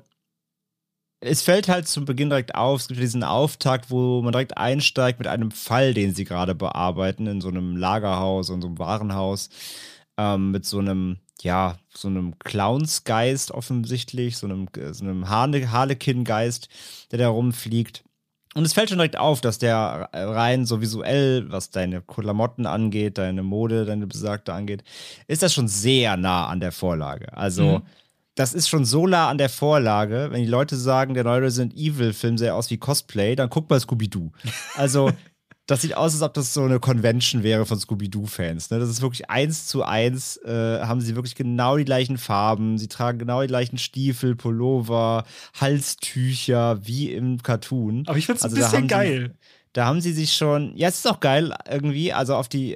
es fällt halt zum Beginn direkt auf, es gibt diesen Auftakt, wo man direkt einsteigt mit einem Fall, den sie gerade bearbeiten, in so einem Lagerhaus, in so einem Warenhaus, ähm, mit so einem, ja, so einem Clownsgeist offensichtlich, so einem, so einem Harle- Harlequin-Geist, der da rumfliegt. Und es fällt schon direkt auf, dass der rein so visuell, was deine Klamotten angeht, deine Mode, deine Besagte angeht, ist das schon sehr nah an der Vorlage. Also, mhm. das ist schon so nah an der Vorlage, wenn die Leute sagen, der neue Resident Evil-Film sähe aus wie Cosplay, dann guck mal Scooby-Doo. Also, das sieht aus, als ob das so eine Convention wäre von Scooby-Doo-Fans. Ne? Das ist wirklich eins zu eins, äh, haben sie wirklich genau die gleichen Farben, sie tragen genau die gleichen Stiefel, Pullover, Halstücher, wie im Cartoon. Aber ich find's also ein bisschen da geil. Sie, da haben sie sich schon, ja, es ist auch geil irgendwie, also auf die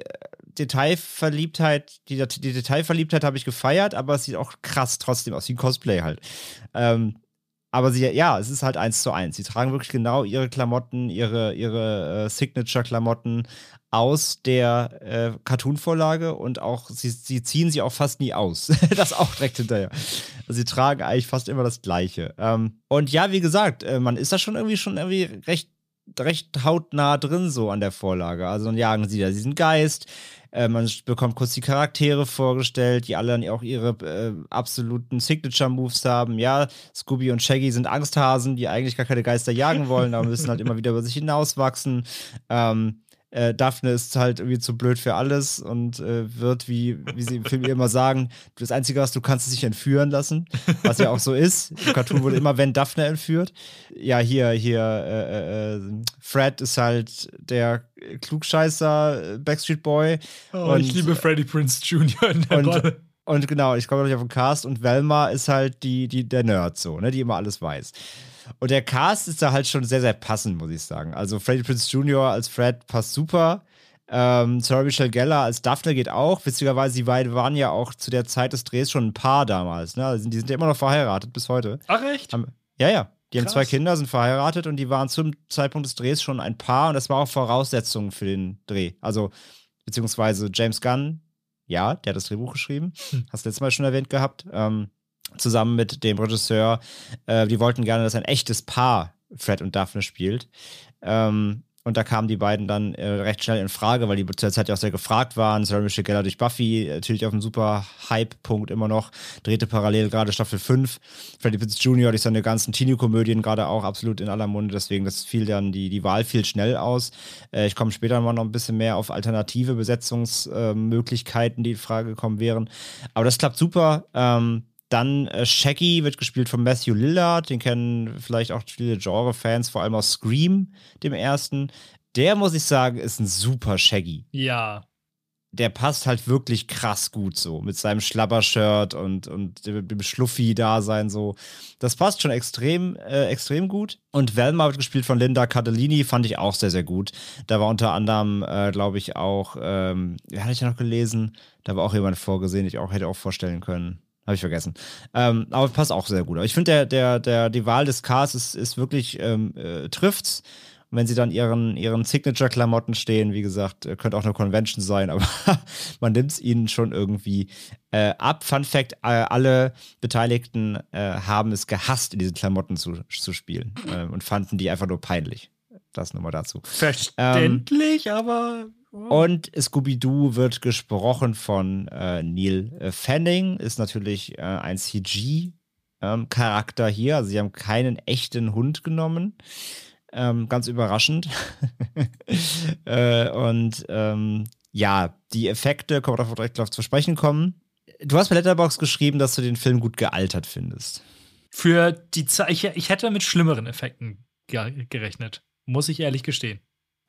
Detailverliebtheit, die, die Detailverliebtheit habe ich gefeiert, aber es sieht auch krass trotzdem aus, wie ein Cosplay halt. Ähm, Aber sie, ja, es ist halt eins zu eins. Sie tragen wirklich genau ihre Klamotten, ihre, ihre äh, Signature-Klamotten aus der äh, Cartoon-Vorlage und auch, sie, sie ziehen sie auch fast nie aus. Das auch direkt hinterher. Also sie tragen eigentlich fast immer das Gleiche. Ähm, und ja, wie gesagt, äh, man ist da schon irgendwie schon irgendwie recht, recht hautnah drin so an der Vorlage. Also dann jagen sie da diesen Geist. Äh, man bekommt kurz die Charaktere vorgestellt, die alle dann auch ihre äh, absoluten Signature-Moves haben. Ja, Scooby und Shaggy sind Angsthasen, die eigentlich gar keine Geister jagen wollen, aber müssen halt immer wieder über sich hinauswachsen. Ähm, äh, Daphne ist halt irgendwie zu blöd für alles und äh, wird, wie, wie sie im Film immer sagen, das Einzige, was du kannst, ist sich entführen lassen, was ja auch so ist. Im Cartoon wurde immer, wenn Daphne entführt. Ja, hier, hier, äh, äh, Fred ist halt der Klugscheißer Backstreet Boy. Oh, und, ich liebe Freddie Prinze Junior in der und, Rolle. Und genau, ich komme gleich auf den Cast und Velma ist halt die, die, der Nerd so, ne, die immer alles weiß. Und der Cast ist da halt schon sehr, sehr passend, muss ich sagen. Also Freddie Prinze Junior als Fred passt super. Ähm, Sarah Michelle Gellar als Daphne geht auch. Witzigerweise, die beiden waren ja auch zu der Zeit des Drehs schon ein Paar damals. Ne? Also die sind ja immer noch verheiratet bis heute. Ach echt? Haben, ja, ja. Die Krass. haben zwei Kinder, sind verheiratet und die waren zum Zeitpunkt des Drehs schon ein Paar und das war auch Voraussetzung für den Dreh. Also, beziehungsweise James Gunn, ja, der hat das Drehbuch geschrieben. Hm. Hast du letztes Mal schon erwähnt gehabt. Ähm, zusammen mit dem Regisseur. Äh, die wollten gerne, dass ein echtes Paar Fred und Daphne spielt. Ähm, und da kamen die beiden dann äh, recht schnell in Frage, weil die zu der Zeit ja auch sehr gefragt waren. Sarah Michelle Gellar durch Buffy, natürlich auf einem super Hype-Punkt immer noch. Drehte parallel gerade Staffel fünf. Freddie Prinze Junior durch seine ganzen Teenie-Komödien gerade auch absolut in aller Munde. Deswegen, das fiel dann, die, die Wahl fiel schnell aus. Äh, ich komme später mal noch ein bisschen mehr auf alternative Besetzungsmöglichkeiten, äh, die in Frage gekommen wären. Aber das klappt super. Ähm, Dann äh, Shaggy wird gespielt von Matthew Lillard, den kennen vielleicht auch viele Genre-Fans, vor allem aus Scream, dem ersten. Der, muss ich sagen, ist ein super Shaggy. Ja. Der passt halt wirklich krass gut so, mit seinem Schlabbershirt und, und dem Schluffi-Dasein so. Das passt schon extrem, äh, extrem gut. Und Velma wird gespielt von Linda Cardellini, fand ich auch sehr, sehr gut. Da war unter anderem, äh, glaube ich, auch, ähm, wie hatte ich ja noch gelesen? Da war auch jemand vorgesehen, den ich auch hätte auch vorstellen können. Habe ich vergessen. Ähm, aber passt auch sehr gut. Aber ich finde, der, der, der, die Wahl des Casts ist, ist wirklich, ähm, äh, trifft's. Und wenn sie dann ihren, ihren Signature-Klamotten stehen, wie gesagt, könnte auch eine Convention sein, aber man nimmt es ihnen schon irgendwie äh, ab. Fun Fact, äh, alle Beteiligten äh, haben es gehasst, in diesen Klamotten zu, zu spielen äh, und fanden die einfach nur peinlich. Das nur mal dazu. Verständlich, ähm, aber... Oh. Und Scooby-Doo wird gesprochen von äh, Neil Fanning, ist natürlich äh, ein C G-Charakter ähm, hier. Also sie haben keinen echten Hund genommen. Ähm, ganz überraschend. äh, und ähm, ja, die Effekte, kommen wir darauf direkt drauf zu sprechen kommen. Du hast bei Letterboxd geschrieben, dass du den Film gut gealtert findest. Für die Zeit, ich, ich hätte mit schlimmeren Effekten ge- gerechnet. Muss ich ehrlich gestehen.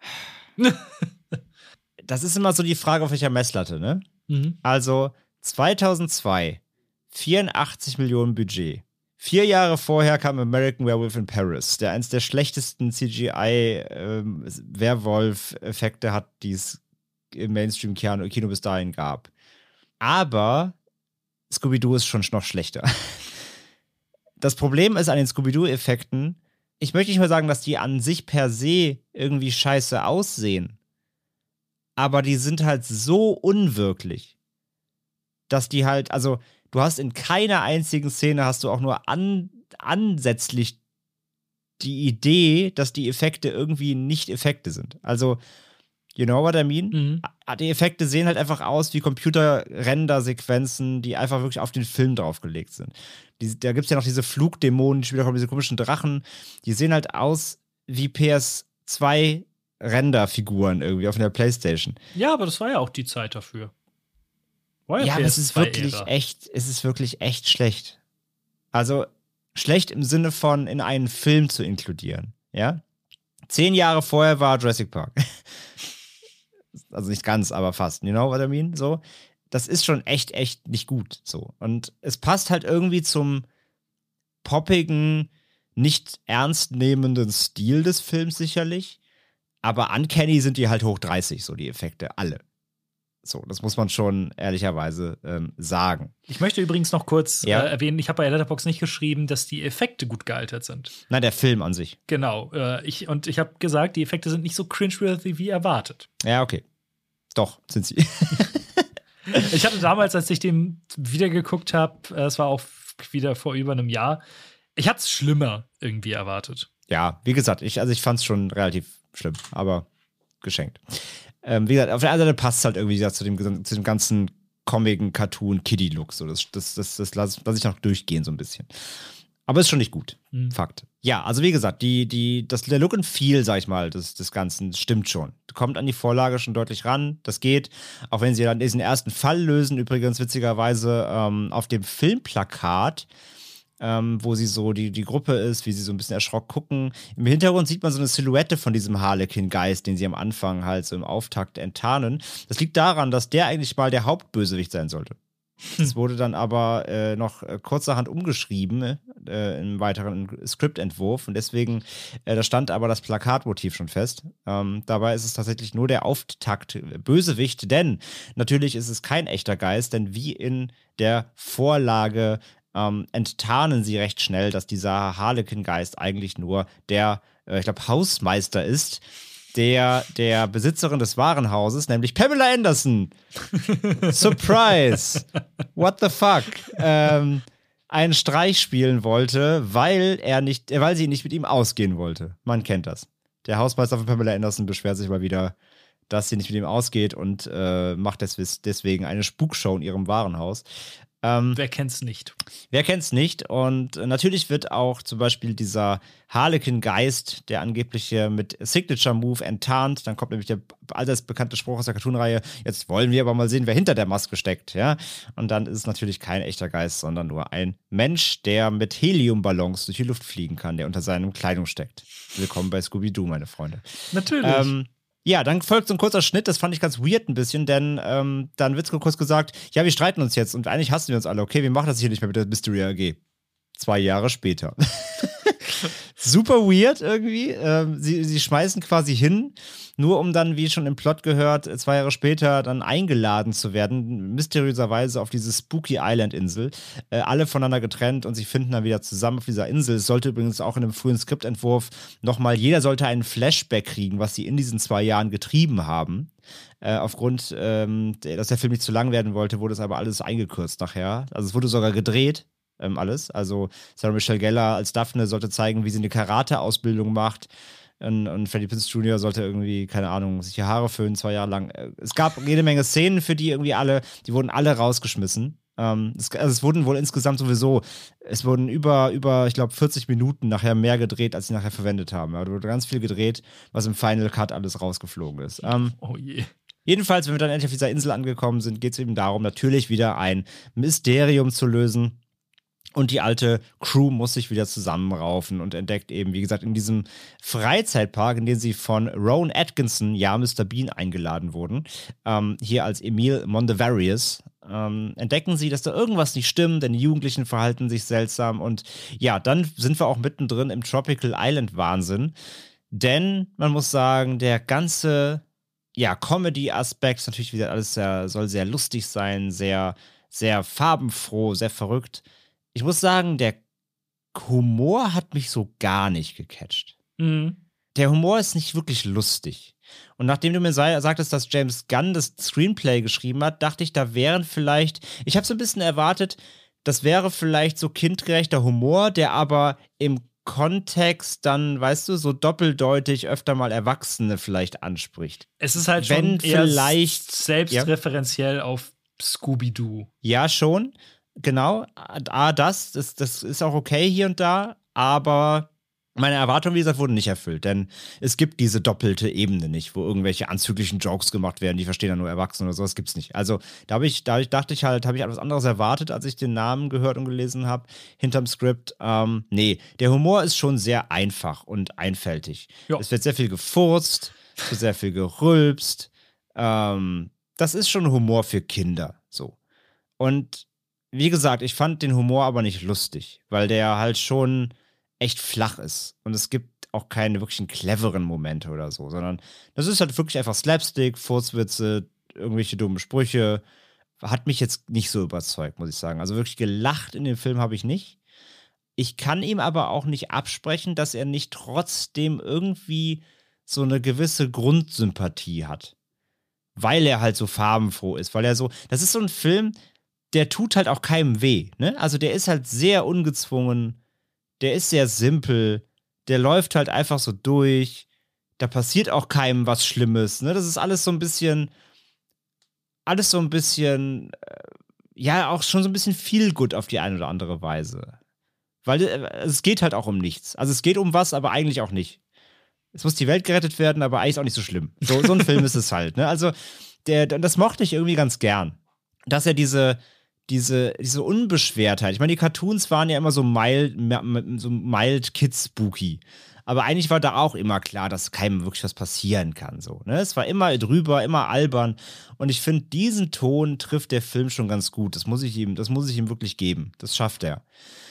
Das ist immer so die Frage, auf welcher Messlatte, ne? Mhm. Also zweitausendzwei, vierundachtzig Millionen Budget. Vier Jahre vorher kam American Werewolf in Paris, der eins der schlechtesten C G I-Werwolf-Effekte ähm, hat, die es im Mainstream-Kino bis dahin gab. Aber Scooby-Doo ist schon noch schlechter. Das Problem ist an den Scooby-Doo-Effekten, ich möchte nicht mal sagen, dass die an sich per se irgendwie scheiße aussehen. Aber die sind halt so unwirklich, dass die halt, also du hast in keiner einzigen Szene hast du auch nur an, ansätzlich die Idee, dass die Effekte irgendwie nicht Effekte sind. Also, you know what I mean? Mhm. Die Effekte sehen halt einfach aus wie Computer-Render-Sequenzen, die einfach wirklich auf den Film draufgelegt sind. Die, da gibt es ja noch diese Flugdämonen, die spielen auch diese komischen Drachen. Die sehen halt aus wie P S zwei Renderfiguren irgendwie auf der PlayStation. Ja, aber das war ja auch die Zeit dafür. War Ja, aber es ist wirklich P S zwei-Ära. echt, es ist wirklich echt schlecht. Also schlecht im Sinne von in einen Film zu inkludieren, ja? Zehn Jahre vorher war Jurassic Park. Also nicht ganz, aber fast. You know what I mean? So. Das ist schon echt, echt nicht gut. So. Und es passt halt irgendwie zum poppigen, nicht ernst nehmenden Stil des Films sicherlich. Aber uncanny sind die halt hoch dreißig, so die Effekte, alle. So, das muss man schon ehrlicherweise ähm, sagen. Ich möchte übrigens noch kurz Ja. äh, erwähnen, ich habe bei Letterboxd nicht geschrieben, dass die Effekte gut gealtert sind. Nein, der Film an sich. Genau. Äh, ich, und ich habe gesagt, die Effekte sind nicht so cringeworthy wie erwartet. Ja, okay. Doch, sind sie. Ich hatte damals, als ich den wieder geguckt habe, äh, es war auch wieder vor über einem Jahr, ich hatte es schlimmer irgendwie erwartet. Ja, wie gesagt, ich, also ich fand es schon relativ schlimm, aber geschenkt. Ähm, wie gesagt, auf der einen Seite passt es halt irgendwie ja, zu, dem, zu dem ganzen comicen Cartoon-Kiddie-Look. So, das das, das, das lasse lass ich noch durchgehen so ein bisschen. Aber ist schon nicht gut. Mhm. Fakt. Ja, also wie gesagt, die, die, das, der Look and Feel, sag ich mal, des, des Ganzen stimmt schon. Kommt an die Vorlage schon deutlich ran. Das geht. Auch wenn sie dann diesen ersten Fall lösen, übrigens witzigerweise ähm, auf dem Filmplakat, ähm, wo sie so die, die Gruppe ist, wie sie so ein bisschen erschrocken gucken. Im Hintergrund sieht man so eine Silhouette von diesem Harlequin-Geist, den sie am Anfang halt so im Auftakt enttarnen. Das liegt daran, dass der eigentlich mal der Hauptbösewicht sein sollte. Das wurde dann aber äh, noch äh, kurzerhand umgeschrieben äh, im weiteren Skriptentwurf und deswegen, äh, da stand aber das Plakatmotiv schon fest. Ähm, dabei ist es tatsächlich nur der Auftakt Bösewicht, denn natürlich ist es kein echter Geist, denn wie in der Vorlage ähm, enttarnen sie recht schnell, dass dieser Harlequin-Geist eigentlich nur der, äh, ich glaube, Hausmeister ist, der der Besitzerin des Warenhauses, nämlich Pamela Anderson. Surprise! What the fuck? Ähm, einen Streich spielen wollte, weil er nicht, weil sie nicht mit ihm ausgehen wollte. Man kennt das. Der Hausmeister von Pamela Anderson beschwert sich mal wieder, dass sie nicht mit ihm ausgeht und äh, macht des- deswegen eine Spukshow in ihrem Warenhaus. Ähm, Wer kennt's nicht? Wer kennt's nicht? Und äh, natürlich wird auch zum Beispiel dieser Harlequin-Geist, der angebliche mit Signature-Move enttarnt. Dann kommt nämlich der allseits bekannte Spruch aus der Cartoon-Reihe, jetzt wollen wir aber mal sehen, wer hinter der Maske steckt. Ja? Und dann ist es natürlich kein echter Geist, sondern nur ein Mensch, der mit Heliumballons durch die Luft fliegen kann, der unter seinem Kleidung steckt. Willkommen bei Scooby-Doo, meine Freunde. Natürlich. Ähm, ja, dann folgt so ein kurzer Schnitt, das fand ich ganz weird ein bisschen, denn ähm, dann wird kurz gesagt, ja, wir streiten uns jetzt und eigentlich hassen wir uns alle. Okay, wir machen das hier nicht mehr mit der Mystery A G. Zwei Jahre später. Super weird irgendwie. Ähm, sie, sie schmeißen quasi hin, nur um dann, wie schon im Plot gehört, zwei Jahre später dann eingeladen zu werden, mysteriöserweise auf diese Spooky Island Insel. Äh, alle voneinander getrennt und sie finden dann wieder zusammen auf dieser Insel. Es sollte übrigens auch in einem frühen Skriptentwurf nochmal, jeder sollte einen Flashback kriegen, was sie in diesen zwei Jahren getrieben haben. Äh, aufgrund, ähm, dass der Film nicht zu lang werden wollte, wurde es aber alles eingekürzt nachher. Also es wurde sogar gedreht. Ähm, alles. Also Sarah Michelle Gellar als Daphne sollte zeigen, wie sie eine Karate-Ausbildung macht. Und, und Freddie Prinze Junior sollte irgendwie, keine Ahnung, sich die Haare föhnen, zwei Jahre lang. Es gab jede Menge Szenen für die irgendwie alle, die wurden alle rausgeschmissen. Ähm, es, also es wurden wohl insgesamt sowieso, es wurden über, über ich glaube, vierzig Minuten nachher mehr gedreht, als sie nachher verwendet haben. Ja, da wurde ganz viel gedreht, was im Final Cut alles rausgeflogen ist. Ähm, oh je. Jedenfalls, wenn wir dann endlich auf dieser Insel angekommen sind, geht es eben darum, natürlich wieder ein Mysterium zu lösen. Und die alte Crew muss sich wieder zusammenraufen und entdeckt eben, wie gesagt, in diesem Freizeitpark, in den sie von Rowan Atkinson, ja, Mister Bean, eingeladen wurden, ähm, hier als Emil Mondavarius, ähm, entdecken sie, dass da irgendwas nicht stimmt, denn die Jugendlichen verhalten sich seltsam. Und ja, dann sind wir auch mittendrin im Tropical Island Wahnsinn. Denn man muss sagen, der ganze, ja, Comedy-Aspekt, natürlich wieder alles sehr, soll sehr lustig sein, sehr, sehr farbenfroh, sehr verrückt. Ich muss sagen, der Humor hat mich so gar nicht gecatcht. Mhm. Der Humor ist nicht wirklich lustig. Und nachdem du mir sagtest, dass James Gunn das Screenplay geschrieben hat, dachte ich, da wären vielleicht, ich habe so ein bisschen erwartet, das wäre vielleicht so kindgerechter Humor, der aber im Kontext dann, weißt du, so doppeldeutig öfter mal Erwachsene vielleicht anspricht. Es ist halt Wenn schon eher vielleicht selbstreferenziell ja. auf Scooby-Doo. Ja, schon. Genau, ah, das, das, das ist auch okay hier und da, aber Meine Erwartungen, wie gesagt, wurden nicht erfüllt, denn es gibt diese doppelte Ebene nicht, wo irgendwelche anzüglichen Jokes gemacht werden, die verstehen dann nur Erwachsene oder sowas, gibt's nicht. Also da habe ich, da dachte ich halt, habe ich etwas anderes erwartet, als ich den Namen gehört und gelesen habe, hinterm Skript. Ähm, nee, der Humor ist schon sehr einfach und einfältig. Jo. Es wird sehr viel gefurzt, es wird sehr viel gerülpst. Ähm, das ist schon Humor für Kinder, so. Und wie gesagt, ich fand den Humor aber nicht lustig, weil der halt schon echt flach ist. Und es gibt auch keine wirklichen cleveren Momente oder so, sondern das ist halt wirklich einfach Slapstick, Furzwitze, irgendwelche dummen Sprüche. Hat mich jetzt nicht so überzeugt, muss ich sagen. Also wirklich gelacht in dem Film habe ich nicht. Ich kann ihm aber auch nicht absprechen, dass er nicht trotzdem irgendwie so eine gewisse Grundsympathie hat. Weil er halt so farbenfroh ist, weil er so, das ist so ein Film, der tut halt auch keinem weh, ne? Also der ist halt sehr ungezwungen, der ist sehr simpel, der läuft halt einfach so durch, da passiert auch keinem was Schlimmes, ne? Das ist alles so ein bisschen, alles so ein bisschen, äh, ja, auch schon so ein bisschen feel good auf die eine oder andere Weise. Weil äh, es geht halt auch um nichts. Also es geht um was, aber eigentlich auch nicht. Es muss die Welt gerettet werden, aber eigentlich ist auch nicht so schlimm. So, so ein Film ist es halt, ne? Also, der, das mochte ich irgendwie ganz gern. Dass er diese, diese, diese Unbeschwertheit, ich meine, die Cartoons waren ja immer so mild, so mild kid-spooky. Aber eigentlich war da auch immer klar, dass keinem wirklich was passieren kann. So, ne? Es war immer drüber, immer albern. Und ich finde, diesen Ton trifft der Film schon ganz gut. Das muss ich ihm, das muss ich ihm wirklich geben. Das schafft er.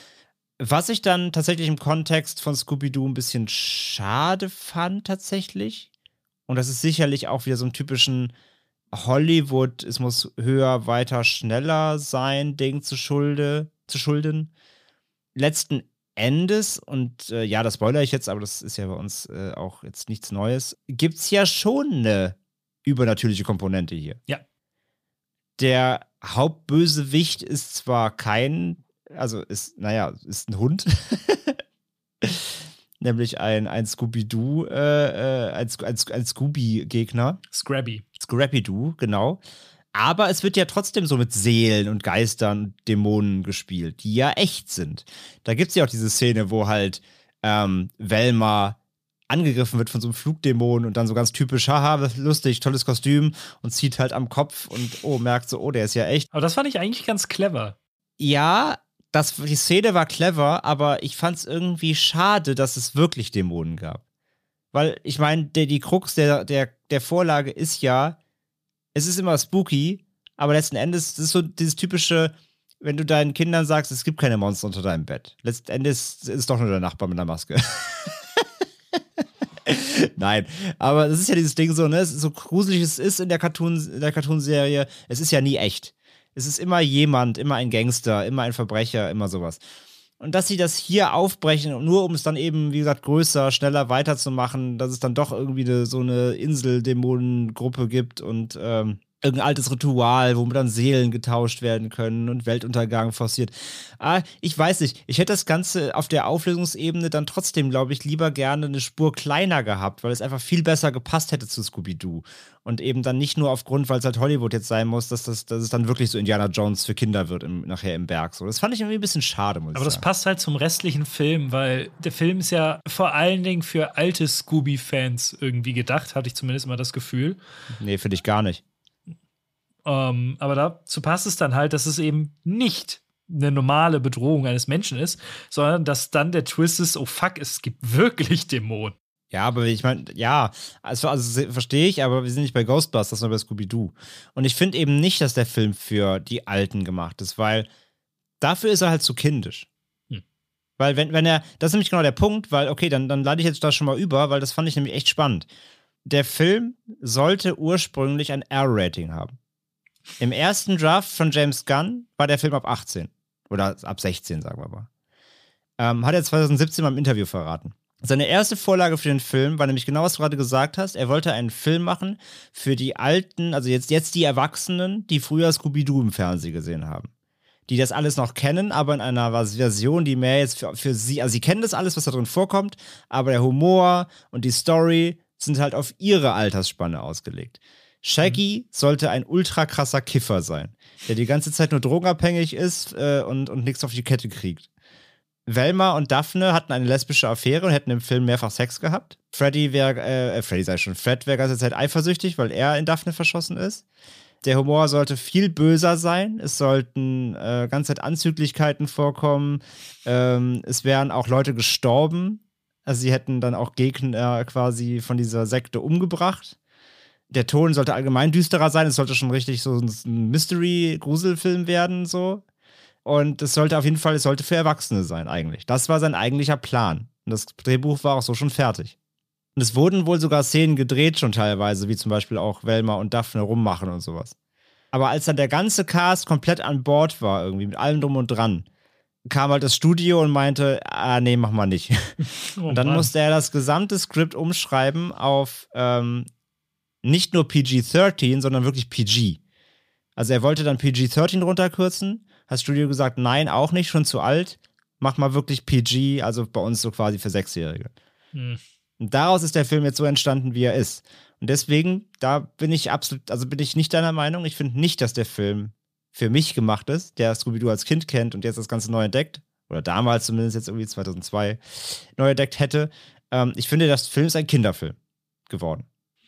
Was ich dann tatsächlich im Kontext von Scooby-Doo ein bisschen schade fand, tatsächlich, und das ist sicherlich auch wieder so ein typischen Hollywood, es muss höher, weiter, schneller sein, Ding zu, Schulde, zu schulden. Letzten Endes, und äh, ja, das spoilere ich jetzt, aber das ist ja bei uns äh, auch jetzt nichts Neues, gibt es ja schon eine übernatürliche Komponente hier. Ja. Der Hauptbösewicht ist zwar kein, also ist, naja, ist ein Hund. Nämlich ein, ein Scooby-Doo, äh, ein, ein, ein Scooby-Gegner. Scrappy. Scrappy-Doo, genau. Aber es wird ja trotzdem so mit Seelen und Geistern und Dämonen gespielt, die ja echt sind. Da gibt es ja auch diese Szene, wo halt ähm, Velma angegriffen wird von so einem Flugdämon und dann so ganz typisch, haha, lustig, tolles Kostüm und zieht halt am Kopf und oh, merkt so, oh, der ist ja echt. Aber das fand ich eigentlich ganz clever. Ja, das, die Szene war clever, aber ich fand es irgendwie schade, dass es wirklich Dämonen gab. Weil, ich meine, die Krux der, der, der Vorlage ist ja, es ist immer spooky, aber letzten Endes ist es so dieses typische, wenn du deinen Kindern sagst, es gibt keine Monster unter deinem Bett. Letzten Endes ist es doch nur der Nachbar mit einer Maske. Nein, aber das ist ja dieses Ding so, ne, so gruselig es ist in der Cartoon, in der Cartoon-Serie, es ist ja nie echt. Es ist immer jemand, immer ein Gangster, immer ein Verbrecher, immer sowas. Und dass sie das hier aufbrechen, nur um es dann eben, wie gesagt, größer, schneller weiterzumachen, dass es dann doch irgendwie eine, so eine Insel-Dämonengruppe gibt und ähm, irgendein altes Ritual, womit dann Seelen getauscht werden können und Weltuntergang forciert. Ah, ich weiß nicht, ich hätte das Ganze auf der Auflösungsebene dann trotzdem, glaube ich, lieber gerne eine Spur kleiner gehabt, weil es einfach viel besser gepasst hätte zu Scooby-Doo. Und eben dann nicht nur aufgrund, weil es halt Hollywood jetzt sein muss, dass, das, dass es dann wirklich so Indiana Jones für Kinder wird im, nachher im Berg. So. Das fand ich irgendwie ein bisschen schade, muss ich sagen. Aber das passt halt zum restlichen Film, weil der Film ist ja vor allen Dingen für alte Scooby-Fans irgendwie gedacht, hatte ich zumindest immer das Gefühl. Nee, finde ich gar nicht. Um, aber dazu passt es dann halt, dass es eben nicht eine normale Bedrohung eines Menschen ist, sondern dass dann der Twist ist, oh fuck, es gibt wirklich Dämonen. Ja, aber ich meine, ja, also, also verstehe ich, aber wir sind nicht bei Ghostbusters, sondern bei Scooby-Doo. Und ich finde eben nicht, dass der Film für die Alten gemacht ist, weil dafür ist er halt zu kindisch. Hm. Weil wenn, wenn er, das ist nämlich genau der Punkt, weil, okay, dann, dann leite ich jetzt da schon mal über, weil das fand ich nämlich echt spannend. Der Film sollte ursprünglich ein R-Rating haben. Im ersten Draft von James Gunn war der Film ab achtzehn. Oder ab sechzehn, sagen wir mal. Ähm, hat er zwanzig siebzehn mal im Interview verraten. Seine erste Vorlage für den Film war nämlich genau, was du gerade gesagt hast. Er wollte einen Film machen für die Alten, also jetzt, jetzt die Erwachsenen, die früher Scooby-Doo im Fernsehen gesehen haben. Die das alles noch kennen, aber in einer Version, die mehr jetzt für, für sie, also sie kennen das alles, was da drin vorkommt, aber der Humor und die Story sind halt auf ihre Altersspanne ausgelegt. Shaggy mhm. sollte ein ultra krasser Kiffer sein, der die ganze Zeit nur drogenabhängig ist äh, und, und nichts auf die Kette kriegt. Velma und Daphne hatten eine lesbische Affäre und hätten im Film mehrfach Sex gehabt. Freddy wäre, äh, Freddy sei schon, Fred wäre ganze Zeit eifersüchtig, weil er in Daphne verschossen ist. Der Humor sollte viel böser sein. Es sollten äh, ganze Zeit Anzüglichkeiten vorkommen. Ähm, es wären auch Leute gestorben. Also sie hätten dann auch Gegner quasi von dieser Sekte umgebracht. Der Ton sollte allgemein düsterer sein. Es sollte schon richtig so ein Mystery-Gruselfilm werden, so. Und es sollte auf jeden Fall, es sollte für Erwachsene sein eigentlich. Das war sein eigentlicher Plan. Und das Drehbuch war auch so schon fertig. Und es wurden wohl sogar Szenen gedreht schon teilweise, wie zum Beispiel auch Velma und Daphne rummachen und sowas. Aber als dann der ganze Cast komplett an Bord war, irgendwie mit allem drum und dran, kam halt das Studio und meinte, ah, nee, mach mal nicht. Oh, und dann Mann. musste er das gesamte Skript umschreiben auf ähm, nicht nur P G dreizehn, sondern wirklich P G. Also er wollte dann P G dreizehn runterkürzen, hat das Studio gesagt, nein, auch nicht, schon zu alt, mach mal wirklich P G, also bei uns so quasi für Sechsjährige. Hm. Und daraus ist der Film jetzt so entstanden, wie er ist. Und deswegen, da bin ich absolut, also bin ich nicht deiner Meinung. Ich finde nicht, dass der Film für mich gemacht ist, der Scooby-Doo als Kind kennt und jetzt das Ganze neu entdeckt, oder damals zumindest jetzt irgendwie zweitausendzwei neu entdeckt hätte. Ähm, ich finde, der Film ist ein Kinderfilm geworden.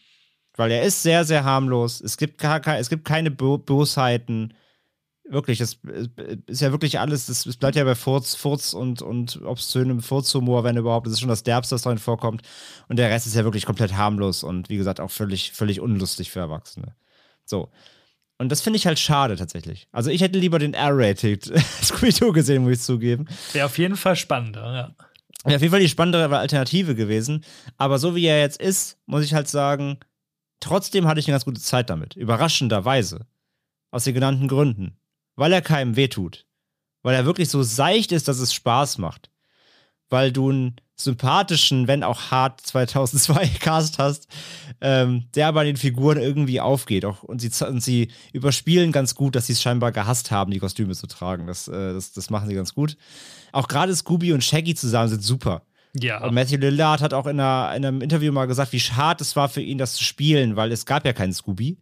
Weil er ist sehr, sehr harmlos. Es gibt, gar, es gibt keine Bo- Bosheiten. Wirklich, das ist ja wirklich alles, das, das bleibt ja bei Furz, Furz und, und obszönem Furzhumor, wenn überhaupt. Das ist schon das Derbste, was darin vorkommt. Und der Rest ist ja wirklich komplett harmlos und wie gesagt auch völlig, völlig unlustig für Erwachsene. So. Und das finde ich halt schade tatsächlich. Also ich hätte lieber den R-Rated Scooby-Doo gesehen, muss ich zugeben. Wäre auf jeden Fall spannender, ja. Wäre auf jeden Fall die spannendere Alternative gewesen. Aber so wie er jetzt ist, muss ich halt sagen, trotzdem hatte ich eine ganz gute Zeit damit. Überraschenderweise. Aus den genannten Gründen. Weil er keinem wehtut. Weil er wirklich so seicht ist, dass es Spaß macht. Weil du einen sympathischen, wenn auch hart zweitausendzwei Cast hast, ähm, der aber in den Figuren irgendwie aufgeht. Auch, und, sie, und sie überspielen ganz gut, dass sie es scheinbar gehasst haben, die Kostüme zu tragen. Das, äh, das, das machen sie ganz gut. Auch gerade Scooby und Shaggy zusammen sind super. Ja. Und Matthew Lillard hat auch in, einer, in einem Interview mal gesagt, wie hart es war für ihn, das zu spielen, weil es gab ja keinen Scooby.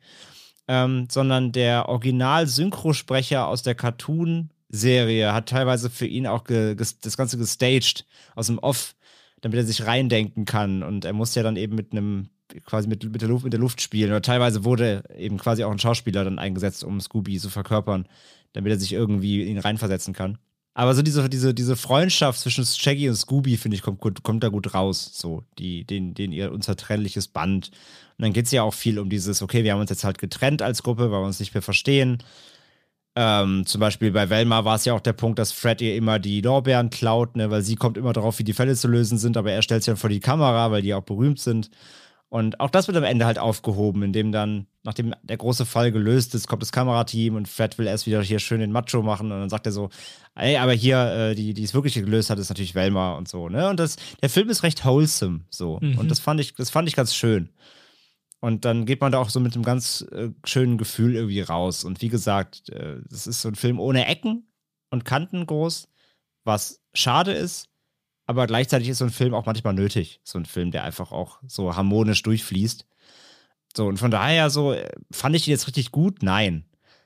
Ähm, sondern der Original-Synchrosprecher aus der Cartoon-Serie hat teilweise für ihn auch ge- ges- das Ganze gestaged aus dem Off, damit er sich reindenken kann. Und er musste ja dann eben mit einem, quasi mit, mit, der Luft, mit der Luft spielen. Oder teilweise wurde eben quasi auch ein Schauspieler dann eingesetzt, um Scooby zu verkörpern, damit er sich irgendwie in ihn reinversetzen kann. Aber so diese, diese, diese Freundschaft zwischen Shaggy und Scooby, finde ich, kommt, gut, kommt da gut raus. So, die, den, den ihr unzertrennliches Band. Und dann geht es ja auch viel um dieses, okay, wir haben uns jetzt halt getrennt als Gruppe, weil wir uns nicht mehr verstehen. Ähm, zum Beispiel bei Velma war es ja auch der Punkt, dass Fred ihr immer die Lorbeeren klaut, ne, weil sie kommt immer darauf, wie die Fälle zu lösen sind, aber er stellt sich dann vor die Kamera, weil die auch berühmt sind. Und auch das wird am Ende halt aufgehoben, indem dann, nachdem der große Fall gelöst ist, kommt das Kamerateam und Fred will erst wieder hier schön den Macho machen und dann sagt er so, ey, aber hier, äh, die, die es wirklich gelöst hat, ist natürlich Velma und so, ne? Und das, der Film ist recht wholesome, so. Mhm. Und das fand ich, das fand ich ganz schön. Und dann geht man da auch so mit einem ganz äh, schönen Gefühl irgendwie raus. Und wie gesagt, äh, das ist so ein Film ohne Ecken und Kanten groß, was schade ist. Aber gleichzeitig ist so ein Film auch manchmal nötig. So ein Film, der einfach auch so harmonisch durchfließt. So, und von daher so, fand ich ihn jetzt richtig gut? Nein.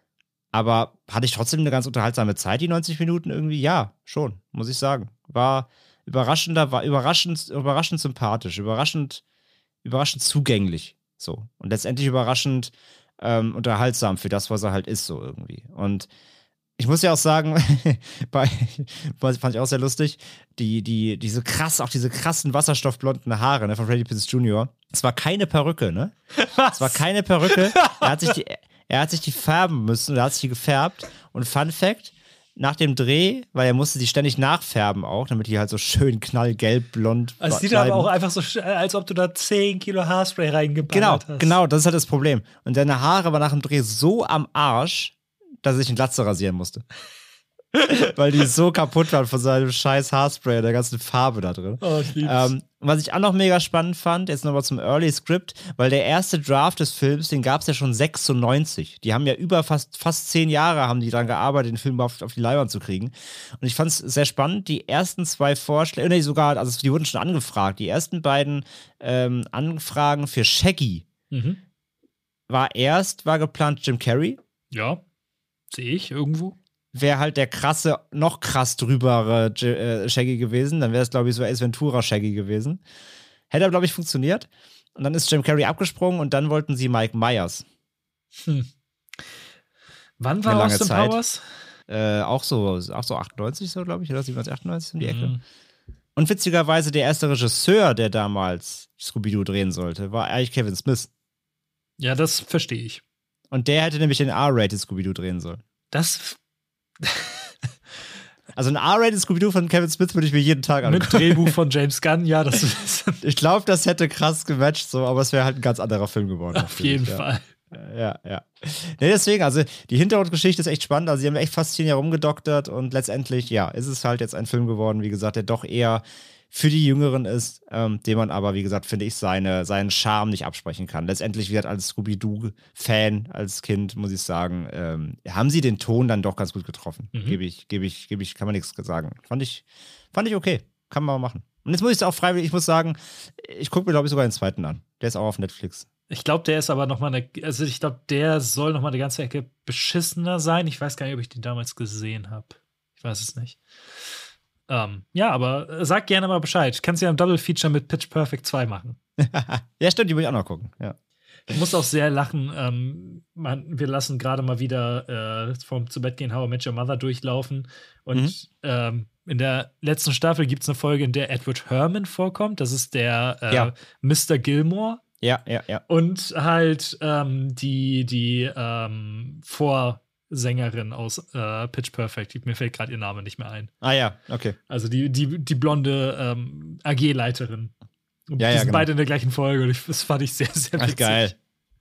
Aber hatte ich trotzdem eine ganz unterhaltsame Zeit, die neunzig Minuten irgendwie? Ja, schon, muss ich sagen. War überraschender, war überraschend, überraschend sympathisch, überraschend, überraschend zugänglich. So. Und letztendlich überraschend ähm, unterhaltsam für das, was er halt ist, so irgendwie. Und ich muss ja auch sagen, bei, fand ich auch sehr lustig, die, die, diese krass, auch diese krassen wasserstoffblonden Haare, ne, von Freddie Prinze Junior Es war keine Perücke, ne? Was? Es war keine Perücke. Er hat sich die, er hat sich die färben müssen, er hat sich die gefärbt. Und Fun Fact, nach dem Dreh, weil er musste die ständig nachfärben auch, damit die halt so schön knallgelb, blond also es sieht aber auch einfach so, als ob du da zehn Kilo Haarspray reingeballert genau, hast. Genau, genau, das ist halt das Problem. Und deine Haare waren nach dem Dreh so am Arsch, dass ich einen Glatze rasieren musste. Weil die so kaputt waren von seinem scheiß Haarspray und der ganzen Farbe da drin. Oh, ich lieb's. Ähm, was ich auch noch mega spannend fand, jetzt nochmal zum Early Script, weil der erste Draft des Films, den gab es ja schon sechsundneunzig. Die haben ja über fast, fast zehn Jahre haben die dran gearbeitet, den Film auf, auf die Leinwand zu kriegen. Und ich fand es sehr spannend, die ersten zwei Vorschläge, nee, sogar, also die wurden schon angefragt, die ersten beiden ähm, Anfragen für Shaggy mhm. war erst, war geplant Jim Carrey. Ja. Sehe ich irgendwo. wäre halt der krasse, noch krass drübere äh, Shaggy gewesen. Dann wäre es, glaube ich, so Ace Ventura Shaggy gewesen. Hätte aber, glaube ich, funktioniert. Und dann ist Jim Carrey abgesprungen und dann wollten sie Mike Myers. Hm. Wann war Austin Powers? Äh, auch so, auch so achtundneunzig, so, glaube ich, oder siebenundneunzig, achtundneunzig um die Ecke. Mhm. Und witzigerweise der erste Regisseur, der damals Scooby-Doo drehen sollte, war eigentlich Kevin Smith. Ja, das verstehe ich. Und der hätte nämlich den R-Rated Scooby-Doo drehen sollen. Das. Also ein R-Rated Scooby-Doo von Kevin Smith würde ich mir jeden Tag angucken. Mit Drehbuch von James Gunn, ja, das ist. Ich glaube, das hätte krass gematcht, so, aber es wäre halt ein ganz anderer Film geworden. Auf jeden ja. Fall. Ja, ja. Nee, deswegen, also die Hintergrundgeschichte ist echt spannend. Also, sie haben echt fast zehn Jahre rumgedoktert und letztendlich, ja, ist es halt jetzt ein Film geworden, wie gesagt, der doch eher für die Jüngeren ist, ähm, dem man aber, wie gesagt, finde ich, seine, seinen Charme nicht absprechen kann. Letztendlich, wie gesagt, als Scooby-Doo-Fan, als Kind, muss ich sagen, ähm, haben sie den Ton dann doch ganz gut getroffen. Mhm. Gebe ich, gebe ich, gebe ich, kann man nichts sagen. Fand ich, fand ich okay. Kann man machen. Und jetzt muss ich es auch freiwillig, ich muss sagen, ich gucke mir, glaube ich, sogar den zweiten an. Der ist auch auf Netflix. Ich glaube, der ist aber noch mal eine, also ich glaube, der soll noch mal eine ganze Ecke beschissener sein. Ich weiß gar nicht, ob ich den damals gesehen habe. Ich weiß es nicht. Ähm, ja, aber sag gerne mal Bescheid. Kannst ja ein Double Feature mit Pitch Perfect zwei machen. Ja, stimmt, die will ich auch noch gucken. Ja. Ich muss auch sehr lachen. Ähm, man, wir lassen gerade mal wieder äh, vom zu Bett gehen How I Met Your Mother durchlaufen. Und mhm. ähm, in der letzten Staffel gibt es eine Folge, in der Edward Herman vorkommt. Das ist der äh, ja. Mister Gilmore. Ja, ja, ja. Und halt ähm, die, die ähm, Vorsängerin aus äh, Pitch Perfect. Mir fällt gerade ihr Name nicht mehr ein. Ah ja, okay. Also die, die, die blonde ähm, A G-Leiterin. Und ja, die ja, sind genau. beide in der gleichen Folge. Und ich, das fand ich sehr, sehr witzig. Ach, geil.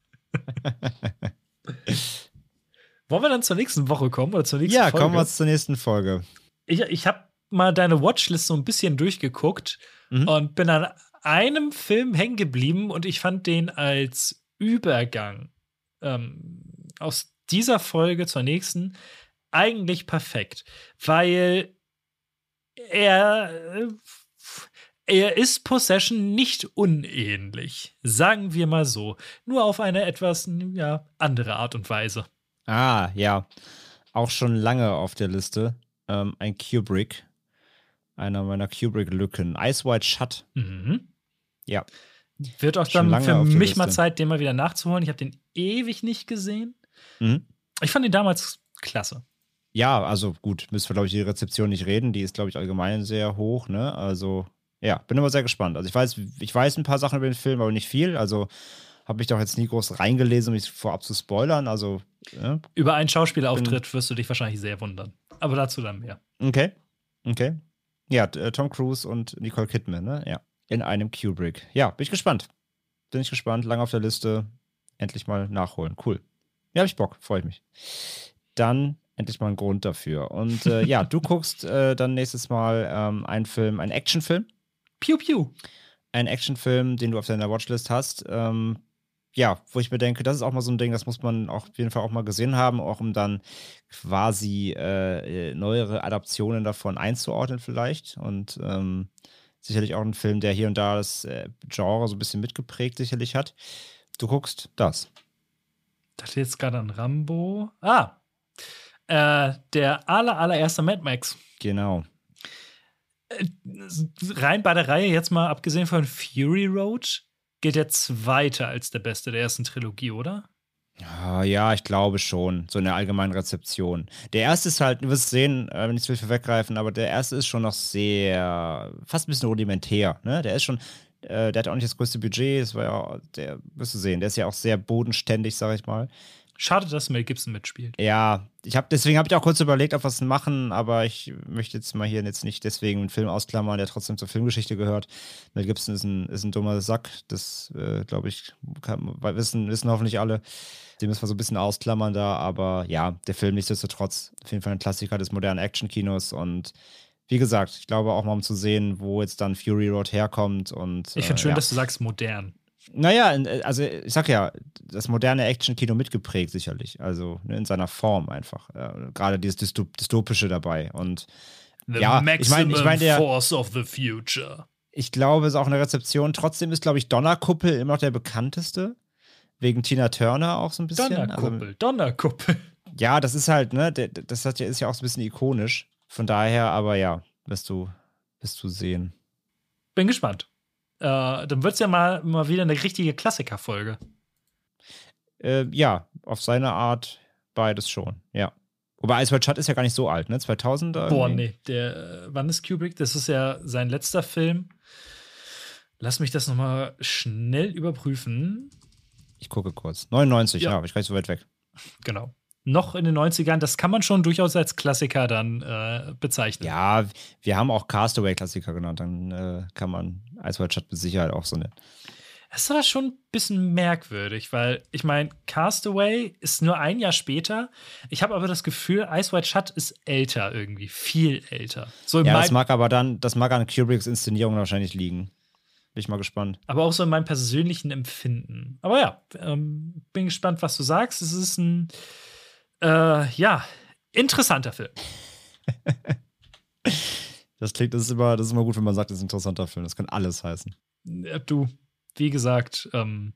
Wollen wir dann zur nächsten Woche kommen? Oder zur nächsten ja, Folge? kommen wir zur nächsten Folge. Ich, ich habe mal deine Watchlist so ein bisschen durchgeguckt mhm. und bin an einem Film hängen geblieben und ich fand den als Übergang ähm, aus dieser Folge zur nächsten eigentlich perfekt, weil er er ist Possession nicht unähnlich, sagen wir mal so, nur auf eine etwas ja, andere Art und Weise. Ah, ja, auch schon lange auf der Liste. Ähm, ein Kubrick, einer meiner Kubrick-Lücken. Eyes Wide Shut. Mhm. Ja. Wird auch dann für mich mal Zeit, den mal wieder nachzuholen. Ich habe den ewig nicht gesehen. Mhm. Ich fand ihn damals klasse. Ja, also gut, müssen wir, glaube ich, die Rezeption nicht reden. Die ist, glaube ich, allgemein sehr hoch, ne? Also, ja, bin aber sehr gespannt. Also ich weiß, ich weiß ein paar Sachen über den Film, aber nicht viel. Also habe mich doch jetzt nie groß reingelesen, um mich vorab zu spoilern. Also, ja. Über einen Schauspielerauftritt wirst du dich wahrscheinlich sehr wundern. Aber dazu dann mehr. Okay. Okay. Ja, Tom Cruise und Nicole Kidman, ne? Ja. In einem Kubrick. Ja, bin ich gespannt. Bin ich gespannt. Lange auf der Liste. Endlich mal nachholen. Cool. Ja, hab ich Bock. Freue ich mich. Dann endlich mal einen Grund dafür. Und äh, ja, du guckst äh, dann nächstes Mal ähm, einen Film, einen Actionfilm. Piu, piu. Ein Actionfilm, den du auf deiner Watchlist hast. Ähm, ja, wo ich mir denke, das ist auch mal so ein Ding, das muss man auch auf jeden Fall auch mal gesehen haben, auch um dann quasi äh, neuere Adaptionen davon einzuordnen vielleicht. Und ähm, sicherlich auch ein Film, der hier und da das äh, Genre so ein bisschen mitgeprägt sicherlich hat. Du guckst das. Ich dachte jetzt gerade an Rambo. Ah, äh, der aller, allererste Mad Max. Genau. Äh, rein bei der Reihe, jetzt mal abgesehen von Fury Road, gilt der zweite als der beste der ersten Trilogie, oder? Ja, ja, ich glaube schon. So in der allgemeinen Rezeption. Der erste ist halt, du wirst sehen, äh, wenn ich es will vorweggreifen, aber der erste ist schon noch sehr, fast ein bisschen rudimentär. Ne? Der ist schon, äh, der hat auch nicht das größte Budget, das war ja, der, wirst du sehen, der ist ja auch sehr bodenständig, sag ich mal. Schade, dass Mel Gibson mitspielt. Ja, ich hab, deswegen habe ich auch kurz überlegt, ob wir es machen, aber ich möchte jetzt mal hier jetzt nicht deswegen einen Film ausklammern, der trotzdem zur Filmgeschichte gehört. Mel Gibson ist ein, ist ein dummer Sack, das äh, glaube ich, kann, wissen, wissen hoffentlich alle. Den müssen wir so ein bisschen ausklammern da, aber ja, der Film nichtsdestotrotz auf jeden Fall ein Klassiker des modernen Actionkinos und wie gesagt, ich glaube auch mal um zu sehen, wo jetzt dann Fury Road herkommt und ich finde äh, schön, ja. dass du sagst modern. Naja, also ich sag ja, das moderne Action-Kino mitgeprägt sicherlich, also ne, in seiner Form einfach. Ja, gerade dieses Dystop- Dystopische dabei und The ja, maximum ich meine, ich mein, force of the future. Ich glaube, es ist auch eine Rezeption. Trotzdem ist, glaube ich, Donnerkuppel immer noch der bekannteste. Wegen Tina Turner auch so ein bisschen. Donnerkuppel, also, Donnerkuppel. Ja, das ist halt, ne, das ist ja auch so ein bisschen ikonisch. Von daher, aber ja, wirst du, wirst du sehen. Bin gespannt. Äh, dann wird es ja mal, mal wieder eine richtige Klassikerfolge. Äh, ja, auf seine Art beides schon, ja. Wobei Ice White Shut ist ja gar nicht so alt, ne? zweitausender? Boah, nee. Der, äh, wann ist Kubrick? Das ist ja sein letzter Film. Lass mich das nochmal schnell überprüfen. Ich gucke kurz. neunundneunzig, ja, ja aber ich gar nicht so weit weg. Genau. Noch in den neunzigern, das kann man schon durchaus als Klassiker dann äh, bezeichnen. Ja, wir haben auch Castaway-Klassiker genannt, dann äh, kann man Ice White Shut mit Sicherheit auch so nennen. Das war schon ein bisschen merkwürdig, weil ich meine, Castaway ist nur ein Jahr später. Ich habe aber das Gefühl, Ice White Shut ist älter irgendwie, viel älter. So ja, das mag aber dann, das mag an Kubricks Inszenierung wahrscheinlich liegen. Bin ich mal gespannt. Aber auch so in meinem persönlichen Empfinden. Aber ja, ähm, bin gespannt, was du sagst. Es ist ein, äh, ja, interessanter Film. Das klingt, das ist immer, das ist immer gut, wenn man sagt, das ist ein interessanter Film. Das kann alles heißen. Du, wie gesagt, ähm,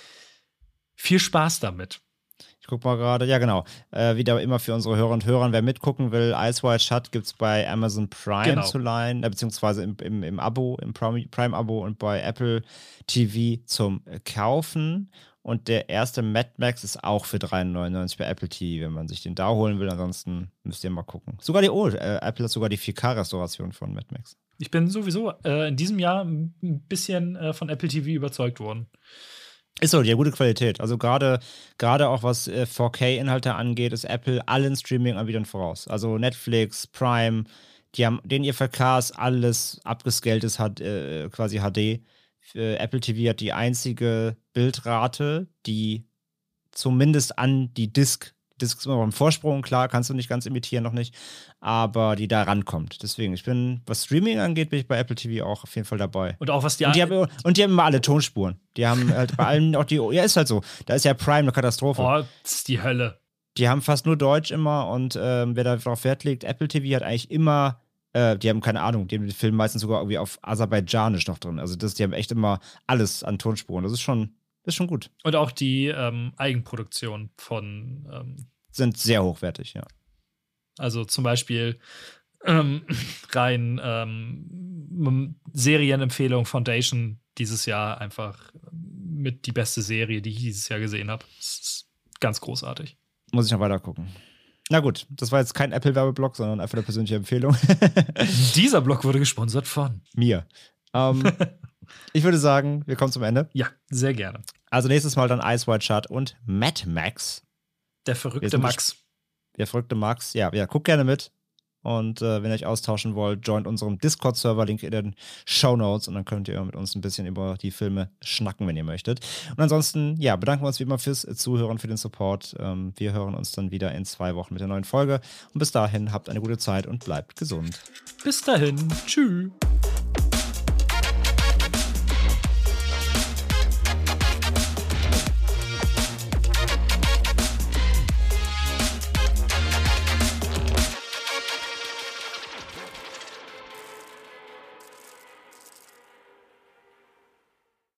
viel Spaß damit. Ich guck mal gerade, ja genau, äh, wieder immer für unsere Hörer und Hörer, wer mitgucken will, Ice White Shut gibt es bei Amazon Prime genau. zu leihen, äh, beziehungsweise im, im, im Abo, im Prime-Abo und bei Apple T V zum Kaufen. Und der erste Mad Max ist auch für drei neunundneunzig bei Apple T V, wenn man sich den da holen will. Ansonsten müsst ihr mal gucken. Sogar die, oh, äh, Apple hat sogar die vier K-Restauration von Mad Max. Ich bin sowieso äh, in diesem Jahr ein bisschen äh, von Apple T V überzeugt worden. Ist so, die hat gute Qualität. Also gerade gerade auch was äh, vier K-Inhalte angeht, ist Apple allen Streaming-Anbietern voraus. Also Netflix, Prime, die haben den ihr Verkas alles abgescaltes hat, äh, quasi H D. Äh, Apple T V hat die einzige Bildrate, die zumindest an die Disk, Disk ist immer beim Vorsprung, klar, kannst du nicht ganz imitieren, noch nicht, aber die da rankommt. Deswegen, ich bin, was Streaming angeht, bin ich bei Apple T V auch auf jeden Fall dabei. Und auch was die und die haben Und die haben immer alle Tonspuren. Die haben halt bei allen auch die, ja, ist halt so, da ist ja Prime eine Katastrophe. Oh, das ist die Hölle. Die haben fast nur Deutsch immer und ähm, wer darauf Wert legt, Apple T V hat eigentlich immer Äh, die haben keine Ahnung, die haben den Film meistens sogar irgendwie auf Aserbaidschanisch noch drin. Also das, die haben echt immer alles an Tonspuren. Das ist schon, das ist schon gut. Und auch die ähm, Eigenproduktion von ähm, sind sehr hochwertig, ja. Also zum Beispiel ähm, rein ähm, Serienempfehlung Foundation dieses Jahr einfach mit die beste Serie, die ich dieses Jahr gesehen habe. Das ist ganz großartig. Muss ich noch weiter gucken. Na gut, das war jetzt kein Apple-Werbeblock, sondern einfach eine persönliche Empfehlung. Dieser Blog wurde gesponsert von mir. Ähm, ich würde sagen, wir kommen zum Ende. Ja, sehr gerne. Also nächstes Mal dann Ice White Shut und Mad Max. Der verrückte Max. Der verrückte Max. Ja, ja, guckt gerne mit. Und äh, wenn ihr euch austauschen wollt, joint unserem Discord-Server, Link in den Shownotes. Und dann könnt ihr mit uns ein bisschen über die Filme schnacken, wenn ihr möchtet. Und ansonsten, ja, bedanken wir uns wie immer fürs Zuhören, für den Support. Ähm, wir hören uns dann wieder in zwei Wochen mit der neuen Folge. Und bis dahin, habt eine gute Zeit und bleibt gesund. Bis dahin. Tschüss.